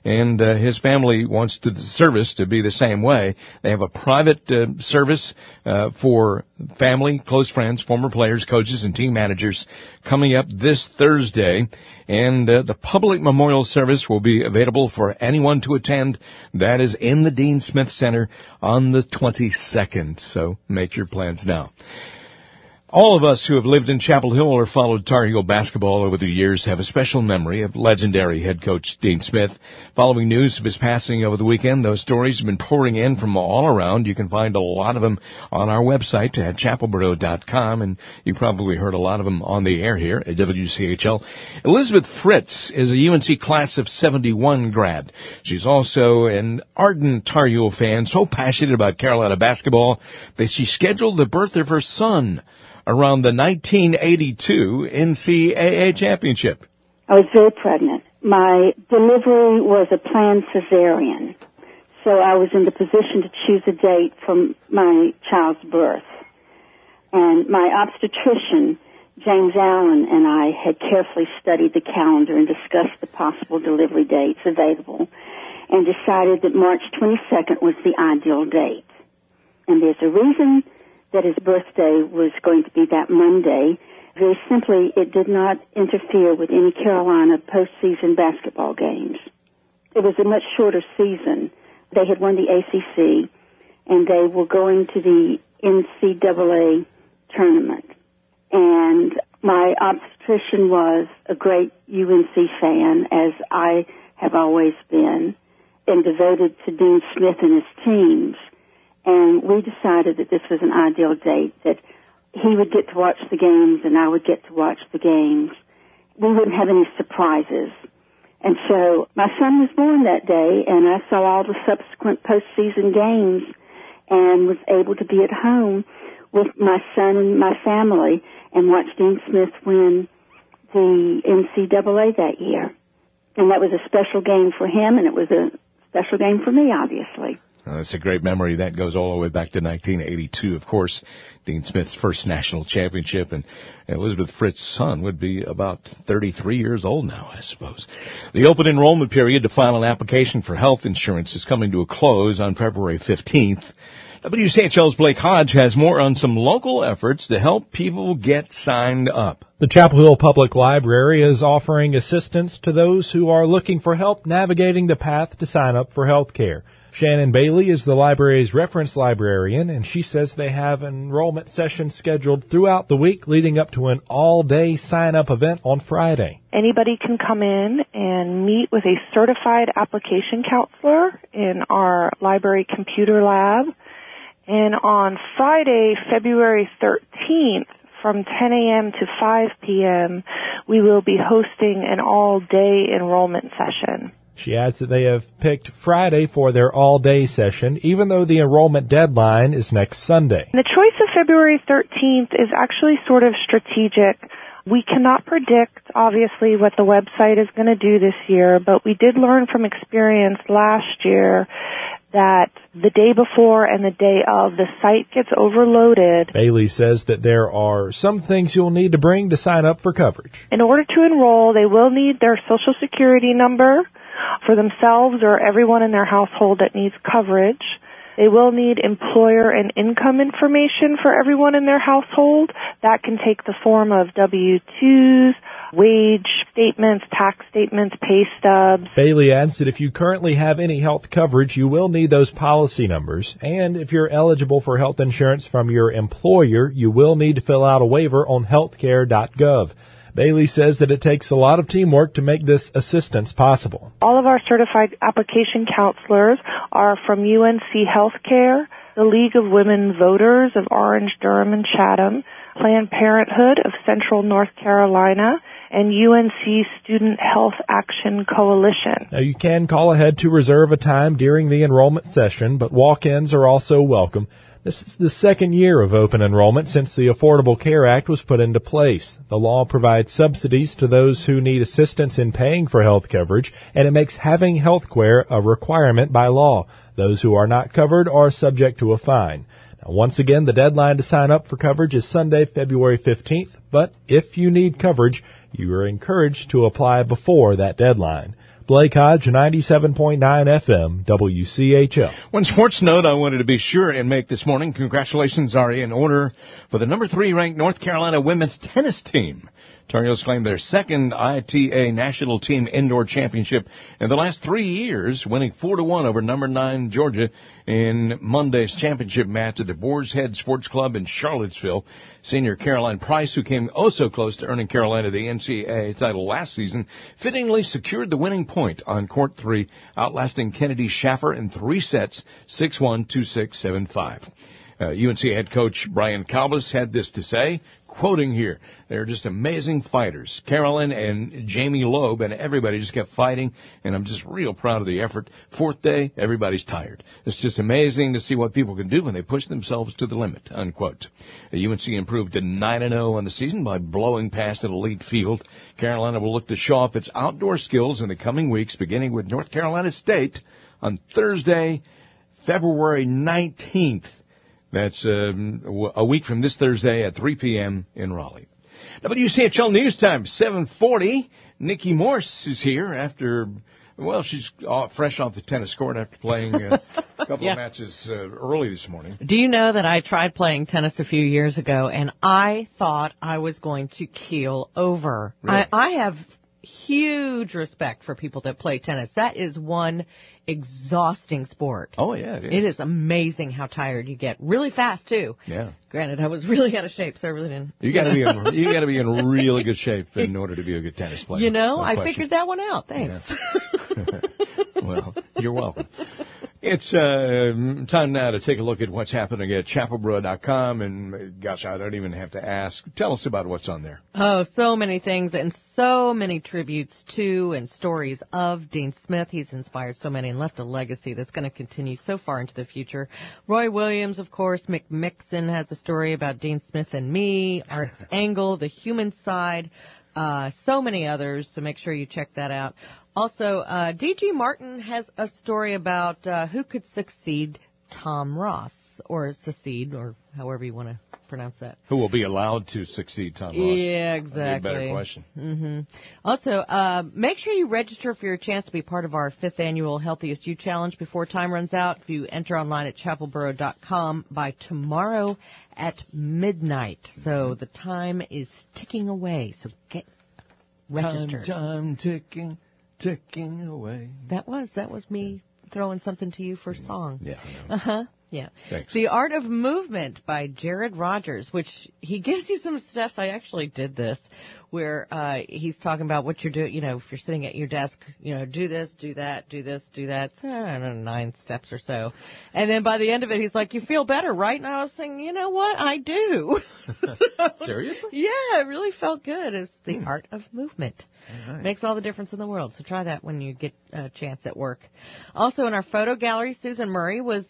and his family wants the service to be the same way. They have a private service for family, close friends, former players, coaches, and team managers coming up this Thursday. And the public memorial service will be available for anyone to attend. That is in the Dean Smith Center on the 22nd. So make your plans now. All of us who have lived in Chapel Hill or followed Tar Heel basketball over the years have a special memory of legendary head coach Dean Smith. Following news of his passing over the weekend, those stories have been pouring in from all around. You can find a lot of them on our website at chapelboro.com, and you probably heard a lot of them on the air here at WCHL. Elizabeth Fritz is a UNC class of 71 grad. She's also an ardent Tar Heel fan, so passionate about Carolina basketball that she scheduled the birth of her son around the 1982 NCAA championship. I was very pregnant. My delivery was a planned cesarean, so I was in the position to choose a date from my child's birth. And my obstetrician, James Allen, and I had carefully studied the calendar and discussed the possible delivery dates available and decided that March 22nd was the ideal date. And there's a reason that his birthday was going to be that Monday. Very simply, it did not interfere with any Carolina postseason basketball games. It was a much shorter season. They had won the ACC, and they were going to the NCAA tournament. And my obstetrician was a great UNC fan, as I have always been, and devoted to Dean Smith and his teams. And we decided that this was an ideal date, that he would get to watch the games and I would get to watch the games. We wouldn't have any surprises. And so my son was born that day, and I saw all the subsequent postseason games and was able to be at home with my son and my family and watch Dean Smith win the NCAA that year. And that was a special game for him, and it was a special game for me, obviously. That's a great memory. That goes all the way back to 1982, of course, Dean Smith's first national championship. And Elizabeth Fritz's son would be about 33 years old now, I suppose. The open enrollment period to file an application for health insurance is coming to a close on February 15th. WCHL's Blake Hodge has more on some local efforts to help people get signed up. The Chapel Hill Public Library is offering assistance to those who are looking for help navigating the path to sign up for health care. Shannon Bailey is the library's reference librarian, and she says they have enrollment sessions scheduled throughout the week leading up to an all-day sign-up event on Friday. Anybody can come in and meet with a certified application counselor in our library computer lab. And on Friday, February 13th, from 10 a.m. to 5 p.m., we will be hosting an all-day enrollment session. She adds that they have picked Friday for their all-day session, even though the enrollment deadline is next Sunday. The choice of February 13th is actually sort of strategic. We cannot predict, obviously, what the website is going to do this year, but we did learn from experience last year that the day before and the day of, the site gets overloaded. Bailey says that there are some things you'll need to bring to sign up for coverage. In order to enroll, they will need their Social Security number for themselves or everyone in their household that needs coverage. They will need employer and income information for everyone in their household. That can take the form of W-2s, wage statements, tax statements, pay stubs. Bailey adds that if you currently have any health coverage, you will need those policy numbers. And if you're eligible for health insurance from your employer, you will need to fill out a waiver on healthcare.gov. Bailey says that it takes a lot of teamwork to make this assistance possible. All of our certified application counselors are from UNC Healthcare, the League of Women Voters of Orange, Durham, and Chatham, Planned Parenthood of Central North Carolina, and UNC Student Health Action Coalition. Now, you can call ahead to reserve a time during the enrollment session, but walk-ins are also welcome. This is the second year of open enrollment since the Affordable Care Act was put into place. The law provides subsidies to those who need assistance in paying for health coverage, and it makes having health care a requirement by law. Those who are not covered are subject to a fine. Now, once again, the deadline to sign up for coverage is Sunday, February 15th, but if you need coverage, you are encouraged to apply before that deadline. Blake Hodge, 97.9 FM, WCHL. One sports note I wanted to be sure and make this morning. Congratulations are in order for the number 3 ranked North Carolina women's tennis team. Tar Heels claimed their second ITA National Team Indoor Championship in the last 3 years, winning 4-1 over number 9 Georgia in Monday's championship match at the Boar's Head Sports Club in Charlottesville. Senior Caroline Price, who came oh so close to earning Carolina the NCAA title last season, fittingly secured the winning point on court 3, outlasting Kennedy Schaffer in 3 sets, 6-1, 2-6, 7-5. UNC head coach Brian Kalbas had this to say, quoting here, they're just amazing fighters. Carolyn and Jamie Loeb and everybody just kept fighting, and I'm just real proud of the effort. 4th day, everybody's tired. It's just amazing to see what people can do when they push themselves to the limit, unquote. UNC improved to 9-0 on the season by blowing past an elite field. Carolina will look to show off its outdoor skills in the coming weeks, beginning with North Carolina State on Thursday, February 19th. That's a week from this Thursday at 3 p.m. in Raleigh. WCHL News Time, 7:40. Nikki Morse is here after, well, she's fresh off the tennis court after playing a couple of matches early this morning. Do you know that I tried playing tennis a few years ago, and I thought I was going to keel over? Really? I have huge respect for people that play tennis. That is one exhausting sport. Oh, yeah, it is. It is amazing how tired you get. Really fast, too. Yeah. Granted, I was really out of shape, so I really didn't. You got to be in really good shape in order to be a good tennis player. You know, I figured that one out. Thanks. Yeah. Well, you're welcome. It's time now to take a look at what's happening at chapelboro.com. And, gosh, I don't even have to ask. Tell us about what's on there. Oh, so many things and so many tributes to and stories of Dean Smith. He's inspired so many and left a legacy that's going to continue so far into the future. Roy Williams, of course. Mick Mixon has a story about Dean Smith and me. Art's Angle, The Human Side. So many others, so make sure you check that out. Also, D.G. Martin has a story about who could succeed Tom Ross, or secede, or however you want to pronounce that. Who will be allowed to succeed Tom Ross? Yeah, exactly. That'd be a better question. Mm-hmm. Also, make sure you register for your chance to be part of our 5th annual Healthiest You Challenge before time runs out. If you enter online at chapelboro.com by tomorrow at midnight. So the time is ticking away, so get registered. Time ticking away. That was me throwing something to you for a song. Yeah. Uh-huh. Yeah. Thanks. The Art of Movement by Jared Rogers, which he gives you some steps. I actually did this, where he's talking about what you're doing. You know, if you're sitting at your desk, you know, do this, do that, do this, do that. I don't know, 9 steps or so. And then by the end of it, he's like, you feel better, right? And I was saying, you know what? I do. Seriously? Yeah, it really felt good. It's the Art of Movement. Right. Makes all the difference in the world. So try that when you get a chance at work. Also in our photo gallery, Susan Murray was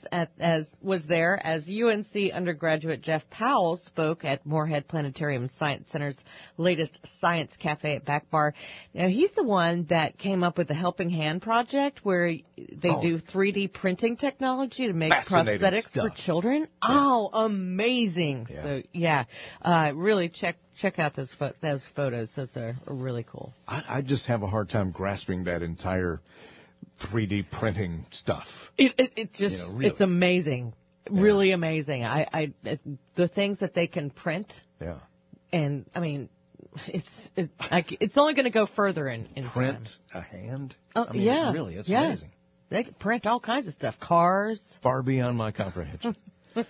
there as UNC undergraduate Jeff Powell spoke at Moorhead Planetarium Science Center's latest Science Cafe at Back Bar. Now, he's the one that came up with the Helping Hand Project, where they do 3D printing technology to make prosthetics for children. Yeah. Oh, amazing. Yeah. So, yeah, really check out those photos. Those are really cool. I just have a hard time grasping that entire 3D printing stuff. It just, really. It's amazing. Really amazing. The things that they can print. Yeah. And, I mean, it's only going to go further in print time. A hand? Oh, I mean, yeah. Really, it's amazing. They can print all kinds of stuff. Cars. Far beyond my comprehension. But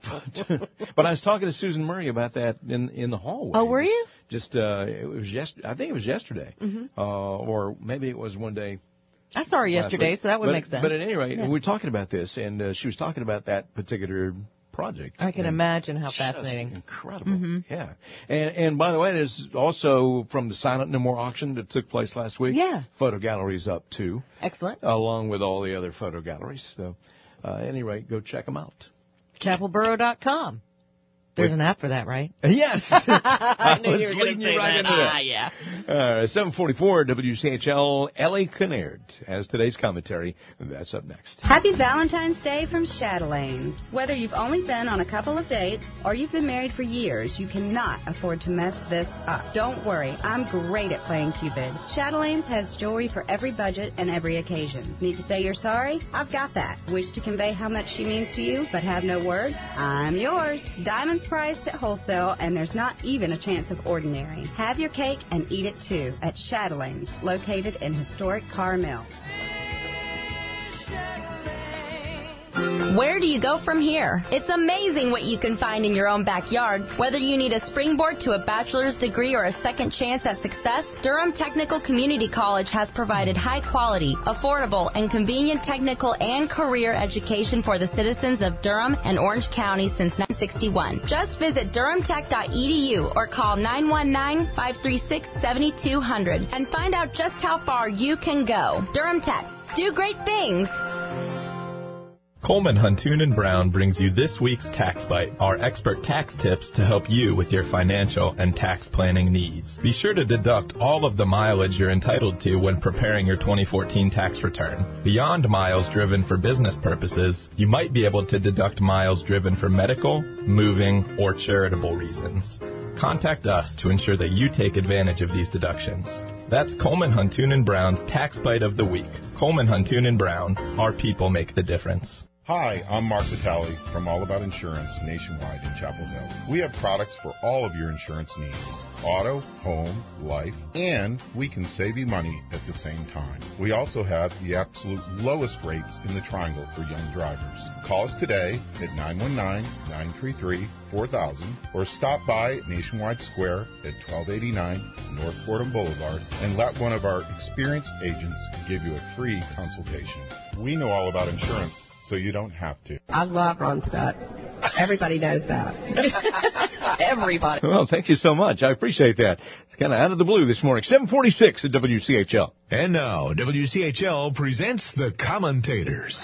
I was talking to Susan Murray about that in the hallway. Oh, were you? Just it was I think it was yesterday, or maybe it was one day. I saw her yesterday, so that would make sense. But at any rate, we were talking about this, and she was talking about that particular project. I can imagine how fascinating. Incredible. Mm-hmm. Yeah. And by the way, there's also from the Silent No More auction that took place last week. Yeah. Photo galleries up too. Excellent. Along with all the other photo galleries. So, at any rate, go check them out. chapelboro.com. There's an app for that, right? Yes. I knew you were leading going to say right that. into that. Yeah. 744 WCHL, Ellie Kinnaird has today's commentary. That's up next. Happy Valentine's Day from Chatelaine. Whether you've only been on a couple of dates or you've been married for years, you cannot afford to mess this up. Don't worry, I'm great at playing Cupid. Chatelaine has jewelry for every budget and every occasion. Need to say you're sorry? I've got that. Wish to convey how much she means to you, but have no words? I'm yours. Diamonds priced at wholesale, and there's not even a chance of ordinary. Have your cake and eat it too at Chatelaine, located in historic Carmel. Where do you go from here? It's amazing what you can find in your own backyard. Whether you need a springboard to a bachelor's degree or a second chance at success, Durham Technical Community College has provided high quality, affordable, and convenient technical and career education for the citizens of Durham and Orange County since 1961. Just visit durhamtech.edu or call 919-536-7200 and find out just how far you can go. Durham Tech. Do great things. Coleman, Huntoon & Brown brings you this week's Tax Bite, our expert tax tips to help you with your financial and tax planning needs. Be sure to deduct all of the mileage you're entitled to when preparing your 2014 tax return. Beyond miles driven for business purposes, you might be able to deduct miles driven for medical, moving, or charitable reasons. Contact us to ensure that you take advantage of these deductions. That's Coleman, Huntoon & Brown's Tax Bite of the Week. Coleman, Huntoon & Brown, our people make the difference. Hi, I'm Mark Vitale from All About Insurance nationwide in Chapel Hill. We have products for all of your insurance needs. Auto, home, life, and we can save you money at the same time. We also have the absolute lowest rates in the Triangle for young drivers. Call us today at 919-933-4000 or stop by Nationwide Square at 1289 North Fordham Boulevard and let one of our experienced agents give you a free consultation. We know all about insurance, so you don't have to. I love Ron Stutz. Everybody knows that. Everybody. Well, thank you so much. I appreciate that. It's kind of out of the blue this morning. 746 at WCHL. And now, WCHL presents the commentators.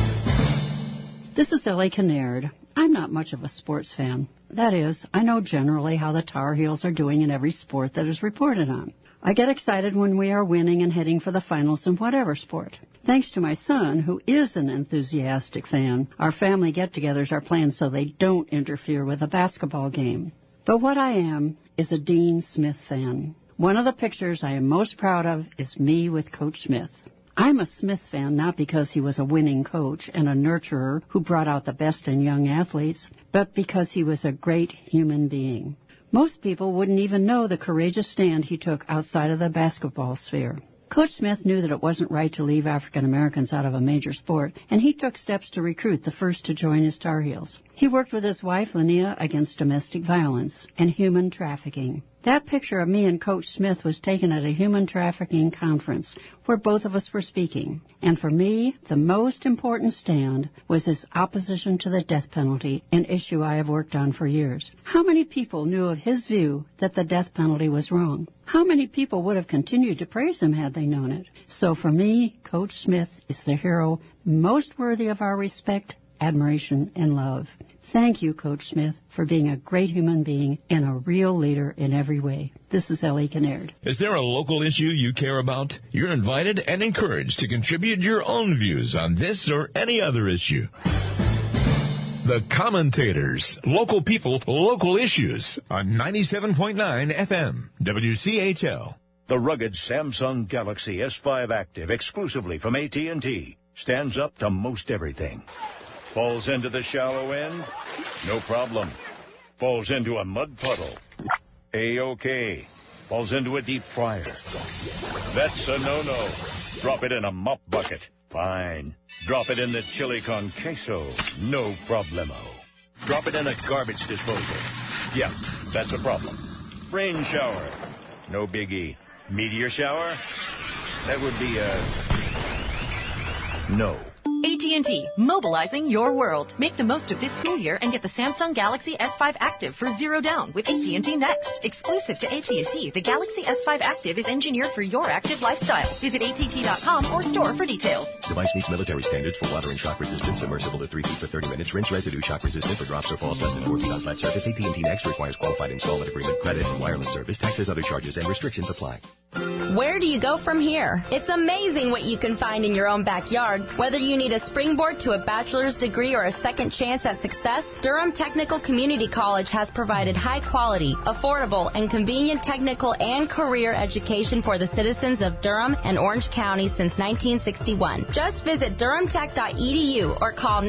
This is Ellie Kinnaird. I'm not much of a sports fan. That is, I know generally how the Tar Heels are doing in every sport that is reported on. I get excited when we are winning and heading for the finals in whatever sport. Thanks to my son, who is an enthusiastic fan, our family get-togethers are planned so they don't interfere with a basketball game. But what I am is a Dean Smith fan. One of the pictures I am most proud of is me with Coach Smith. I'm a Smith fan not because he was a winning coach and a nurturer who brought out the best in young athletes, but because he was a great human being. Most people wouldn't even know the courageous stand he took outside of the basketball sphere. Coach Smith knew that it wasn't right to leave African Americans out of a major sport, and he took steps to recruit the first to join his Tar Heels. He worked with his wife, Linnea, against domestic violence and human trafficking. That picture of me and Coach Smith was taken at a human trafficking conference where both of us were speaking. And for me, the most important stand was his opposition to the death penalty, an issue I have worked on for years. How many people knew of his view that the death penalty was wrong? How many people would have continued to praise him had they known it? So for me, Coach Smith is the hero most worthy of our respect, admiration, and love. Thank you, Coach Smith, for being a great human being and a real leader in every way. This is Ellie Kinnaird. Is there a local issue you care about? You're invited and encouraged to contribute your own views on this or any other issue. The Commentators. Local people, local issues on 97.9 FM, WCHL. The rugged Samsung Galaxy S5 Active, exclusively from AT&T, stands up to most everything. Falls into the shallow end? No problem. Falls into a mud puddle? A-OK. Falls into a deep fryer? That's a no-no. Drop it in a mop bucket? Fine. Drop it in the chili con queso? No problemo. Drop it in a garbage disposal? Yeah, that's a problem. Rain shower? No biggie. Meteor shower? That would be a no. AT&T, mobilizing your world. Make the most of this school year and get the Samsung Galaxy S5 Active for $0 down with AT&T Next. Exclusive to AT&T, the Galaxy S5 Active is engineered for your active lifestyle. Visit att.com or store for details. Device meets military standards for water and shock resistance, submersible to 3 feet for 30 minutes, rinse residue, shock resistant for drops or falls less than 4 feet on flat surface. AT&T Next requires qualified installment agreement, credit, and wireless service. Taxes, other charges, and restrictions apply. Where do you go from here? It's amazing what you can find in your own backyard. Whether you need a springboard to a bachelor's degree or a second chance at success, Durham Technical Community College has provided high quality, affordable, and convenient technical and career education for the citizens of Durham and Orange County since 1961. Just visit durhamtech.edu or call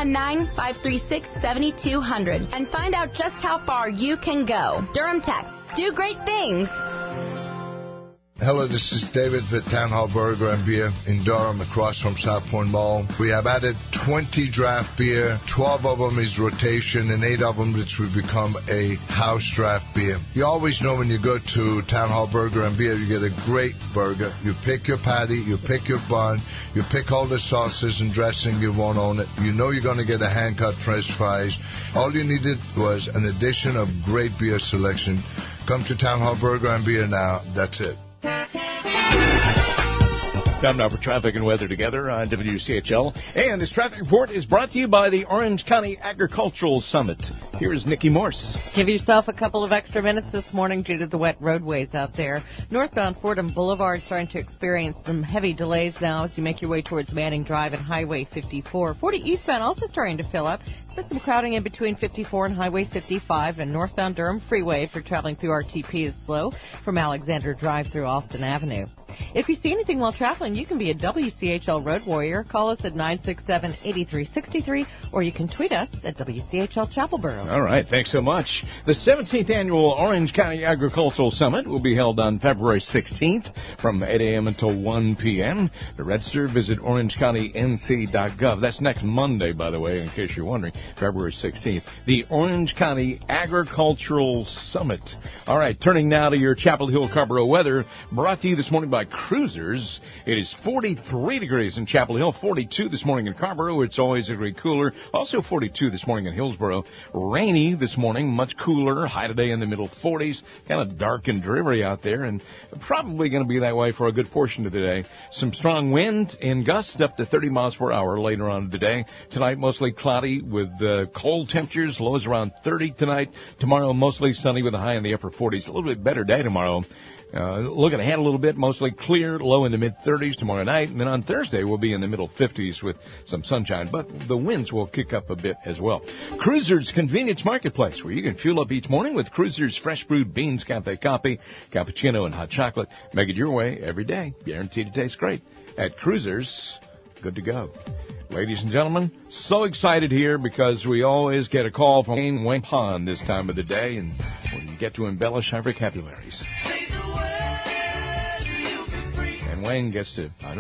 919-536-7200 and find out just how far you can go. Durham Tech. Do great things. Hello, this is David at Town Hall Burger and Beer in Durham across from South Point Mall. We have added 20 draft beer, 12 of them is rotation, and 8 of them which will become a house draft beer. You always know when you go to Town Hall Burger and Beer, you get a great burger. You pick your patty, you pick your bun, you pick all the sauces and dressing you want on it. You know you're going to get a hand-cut French fries. All you needed was an addition of great beer selection. Come to Town Hall Burger and Beer now. That's it. Time now for traffic and weather together on WCHL. And this traffic report is brought to you by the Orange County Agricultural Summit. Here is Nikki Morse. Give yourself a couple of extra minutes this morning due to the wet roadways out there. Northbound Fordham Boulevard starting to experience some heavy delays now as you make your way towards Manning Drive and Highway 54. 40 eastbound also starting to fill up. There's some crowding in between 54 and Highway 55, and northbound Durham Freeway for traveling through RTP is slow from Alexander Drive through Austin Avenue. If you see anything while traveling, you can be a WCHL Road Warrior. Call us at 967-8363, or you can tweet us at WCHL Chapelboro. All right, thanks so much. The 17th Annual Orange County Agricultural Summit will be held on February 16th from 8 a.m. until 1 p.m. To register, visit orangecountync.gov. That's next Monday, by the way, in case you're wondering. February 16th, the Orange County Agricultural Summit. All right, turning now to your Chapel Hill Carrboro weather, brought to you this morning by Cruisers. It is 43 degrees in Chapel Hill, 42 this morning in Carrboro. It's always a degree cooler. Also 42 this morning in Hillsboro. Rainy this morning, much cooler. High today in the middle 40s. Kind of dark and dreary out there, and probably going to be that way for a good portion of the day. Some strong wind and gusts up to 30 miles per hour later on today. Tonight, mostly cloudy with cold temperatures, lows around 30 tonight. Tomorrow, mostly sunny with a high in the upper 40s. A little bit better day tomorrow. Looking ahead a little bit, mostly clear, low in the mid-30s tomorrow night. And then on Thursday, we'll be in the middle 50s with some sunshine. But the winds will kick up a bit as well. Cruisers Convenience Marketplace, where you can fuel up each morning with Cruisers Fresh Brewed Beans, Cafe Coffee, Cappuccino, and Hot Chocolate. Make it your way every day. Guaranteed to taste great. At Cruisers, good to go. Ladies and gentlemen, so excited here because we always get a call from Wayne Pond this time of the day, and we get to embellish our vocabularies. And Wayne gets to, I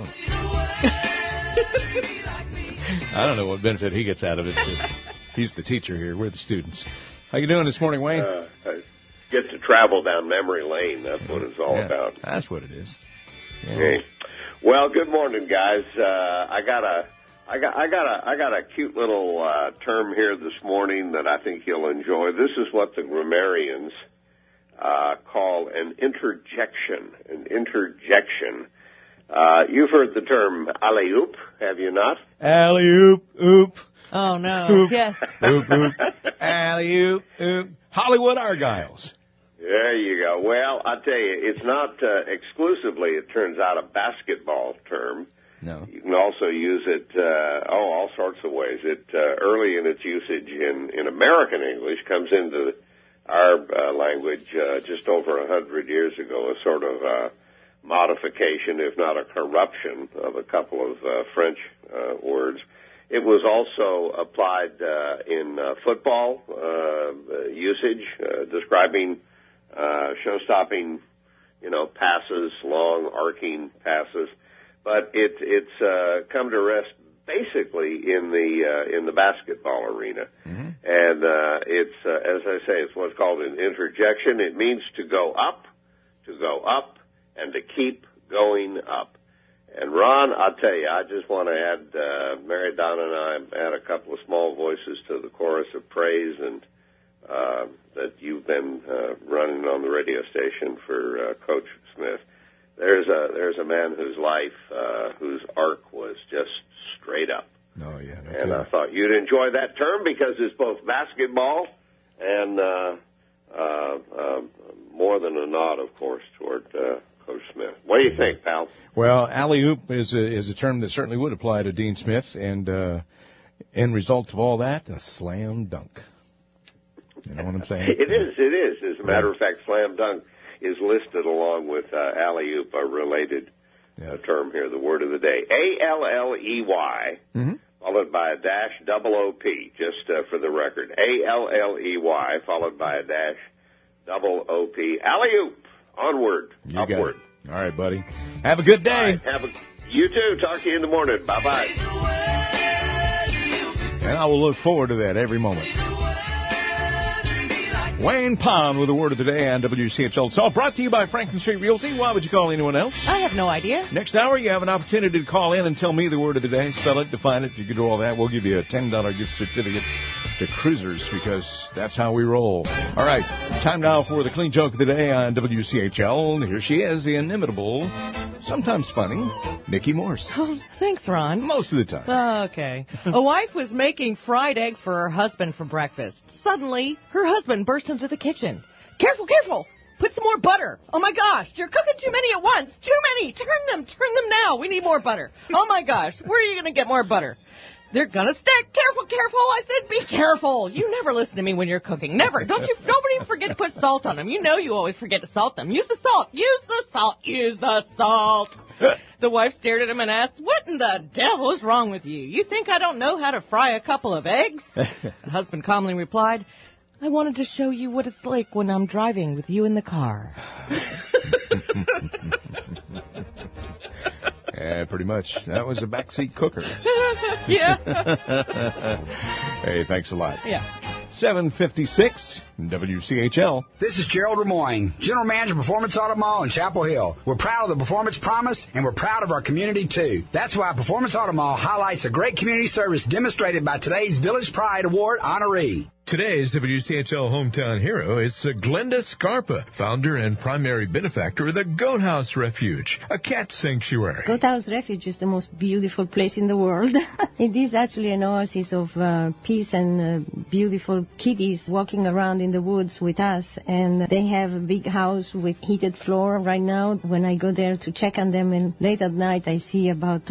don't know what benefit he gets out of it. He's the teacher here. We're the students. How you doing this morning, Wayne? I get to travel down memory lane. That's what it's all about. That's what it is. Yeah. Okay. Well, good morning, guys. I got a cute little term here this morning that I think you'll enjoy. This is what the grammarians call an interjection. An interjection. You've heard the term alley-oop, have you not? Alley-oop, oop. Oh, no. Oop. Yes. Oop, oop. Alley-oop, oop. Hollywood Argyles. There you go. Well, I tell you, it's not exclusively, it turns out, a basketball term. No. You can also use it, all sorts of ways. It, early in its usage in American English, comes into our language just over 100 years ago, a sort of modification, if not a corruption, of a couple of French words. It was also applied in football usage, describing show-stopping, passes, long, arcing passes. But it's come to rest basically in the basketball arena. Mm-hmm. And it's, as I say, it's what's called an interjection. It means to go up, and to keep going up. And Ron, I'll tell you, I just want to add, Mary Donna and I add a couple of small voices to the chorus of praise and that you've been running on the radio station for Coach Smith. There's a man whose life, whose arc was just straight up. Oh, yeah. And I thought you'd enjoy that term because it's both basketball and more than a nod, of course, toward Coach Smith. What do you think, pal? Well, alley-oop is a term that certainly would apply to Dean Smith, and end result of all that, a slam dunk. You know what I'm saying? It is. As a matter of fact, slam dunk is listed along with alley-oop, a related term here, the word of the day. A-L-L-E-Y, followed by a dash double O-P, just for the record. A-L-L-E-Y, followed by a dash double O-P. Alley-oop, onward, upward. All right, buddy. Have a good day. Right, you too. Talk to you in the morning. Bye-bye. And I will look forward to that every moment. Wayne Pond with the word of the day on WCHL. It's all brought to you by Franklin Street Realty. Why would you call anyone else? I have no idea. Next hour, you have an opportunity to call in and tell me the word of the day. Spell it, define it. You can do all that. We'll give you a $10 gift certificate to Cruisers because that's how we roll. All right, time now for the clean joke of the day on WCHL. Here she is, the inimitable, sometimes funny, Nikki Morse. Oh, thanks, Ron. Most of the time. Okay. A wife was making fried eggs for her husband for breakfast. Suddenly, her husband burst into the kitchen. Careful, careful! Put some more butter. Oh, my gosh, you're cooking too many at once. Too many. Turn them now. We need more butter. Oh, my gosh, where are you going to get more butter? They're going to stick. Careful, careful. I said be careful. You never listen to me when you're cooking. Never. Don't even forget to put salt on them. You know you always forget to salt them. Use the salt. Use the salt. Use the salt. The wife stared at him and asked, what in the devil is wrong with you? You think I don't know how to fry a couple of eggs? The husband calmly replied, I wanted to show you what it's like when I'm driving with you in the car. Yeah, pretty much. That was a backseat cooker. Yeah. Hey, thanks a lot. Yeah. 7:56 WCHL. This is Gerald Lemoyne, General Manager, Performance Auto Mall in Chapel Hill. We're proud of the Performance Promise, and we're proud of our community, too. That's why Performance Auto Mall highlights a great community service demonstrated by today's Village Pride Award honoree. Today's WCHL hometown hero is Glenda Scarpa, founder and primary benefactor of the Goat House Refuge, a cat sanctuary. Goat House Refuge is the most beautiful place in the world. It is actually an oasis of peace and beautiful kitties walking around in the woods with us. And they have a big house with heated floor right now. When I go there to check on them, and late at night I see about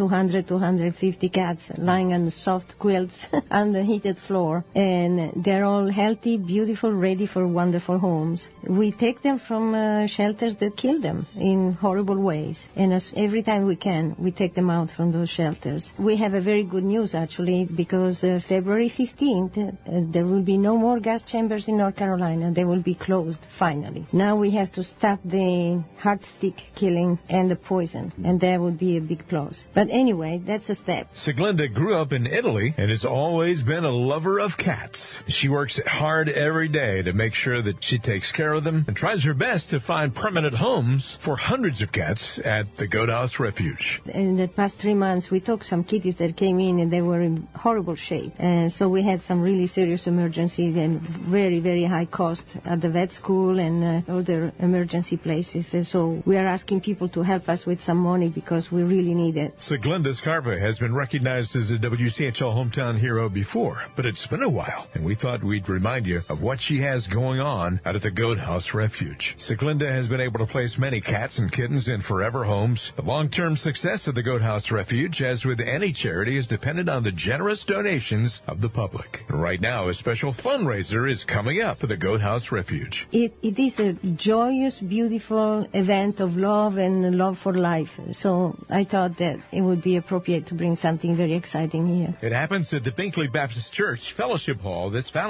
250 cats lying on soft quilts on the heated floor. And they're all healthy, beautiful, ready for wonderful homes. We take them from shelters that kill them in horrible ways. And every time we can, we take them out from those shelters. We have a very good news, actually, because February 15th, there will be no more gas chambers in North Carolina. They will be closed, finally. Now we have to stop the heart stick killing and the poison, and that would be a big plus. But anyway, that's a step. Glenda grew up in Italy and has always been a lover of cats. She works hard every day to make sure that she takes care of them and tries her best to find permanent homes for hundreds of cats at the Goat House Refuge. In the past 3 months, we took some kitties that came in and they were in horrible shape. So we had some really serious emergencies and very, very high cost at the vet school and other emergency places. So we are asking people to help us with some money because we really need it. Glenda Scarpa has been recognized as a WCHL hometown hero before, but it's been a while, and we thought we'd remind you of what she has going on out at the Goat House Refuge. Glenda has been able to place many cats and kittens in forever homes. The long-term success of the Goat House Refuge, as with any charity, is dependent on the generous donations of the public. Right now, a special fundraiser is coming up for the Goat House Refuge. It is a joyous, beautiful event of love and love for life. So I thought that it would be appropriate to bring something very exciting here. It happens at the Binkley Baptist Church Fellowship Hall this Valentine's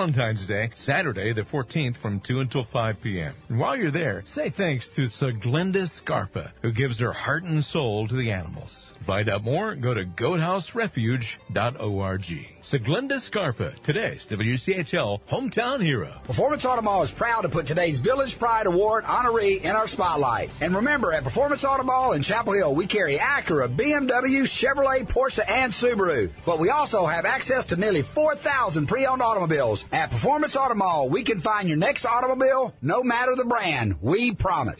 Valentine's Day, Saturday the 14th from 2 until 5 p.m. And while you're there, say thanks to Seglinda Scarpa, who gives her heart and soul to the animals. To find out more, go to goathouserefuge.org. Seglinda Scarpa, today's WCHL Hometown Hero. Performance Auto Mall is proud to put today's Village Pride Award honoree in our spotlight. And remember, at Performance Auto Mall in Chapel Hill, we carry Acura, BMW, Chevrolet, Porsche, and Subaru. But we also have access to nearly 4,000 pre-owned automobiles. At Performance Auto Mall, we can find your next automobile, no matter the brand. We promise.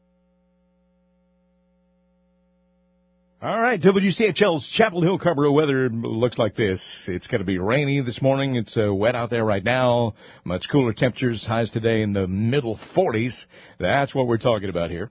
All right, WCHL's Chapel Hill Carrboro weather looks like this. It's going to be rainy this morning. It's wet out there right now. Much cooler temperatures, highs today in the middle 40s. That's what we're talking about here.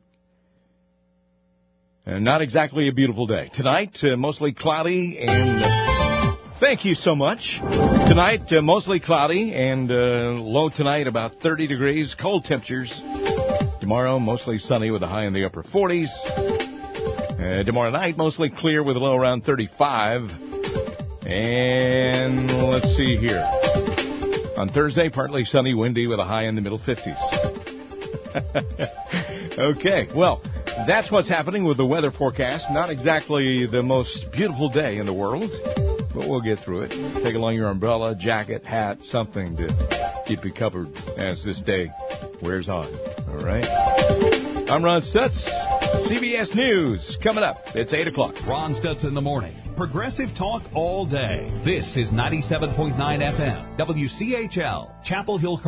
And not exactly a beautiful day. Tonight, mostly cloudy and... Thank you so much. Tonight, mostly cloudy and low tonight about 30 degrees. Cold temperatures. Tomorrow, mostly sunny with a high in the upper 40s. Tomorrow night, mostly clear with a low around 35. And let's see here. On Thursday, partly sunny, windy with a high in the middle 50s. Okay, well, that's what's happening with the weather forecast. Not exactly the most beautiful day in the world, but we'll get through it. Take along your umbrella, jacket, hat, something to keep you covered as this day wears on. All right? I'm Ron Stutz. CBS News coming up. It's 8 o'clock. Ron Stutz in the morning. Progressive talk all day. This is 97.9 FM. WCHL, Chapel Hill.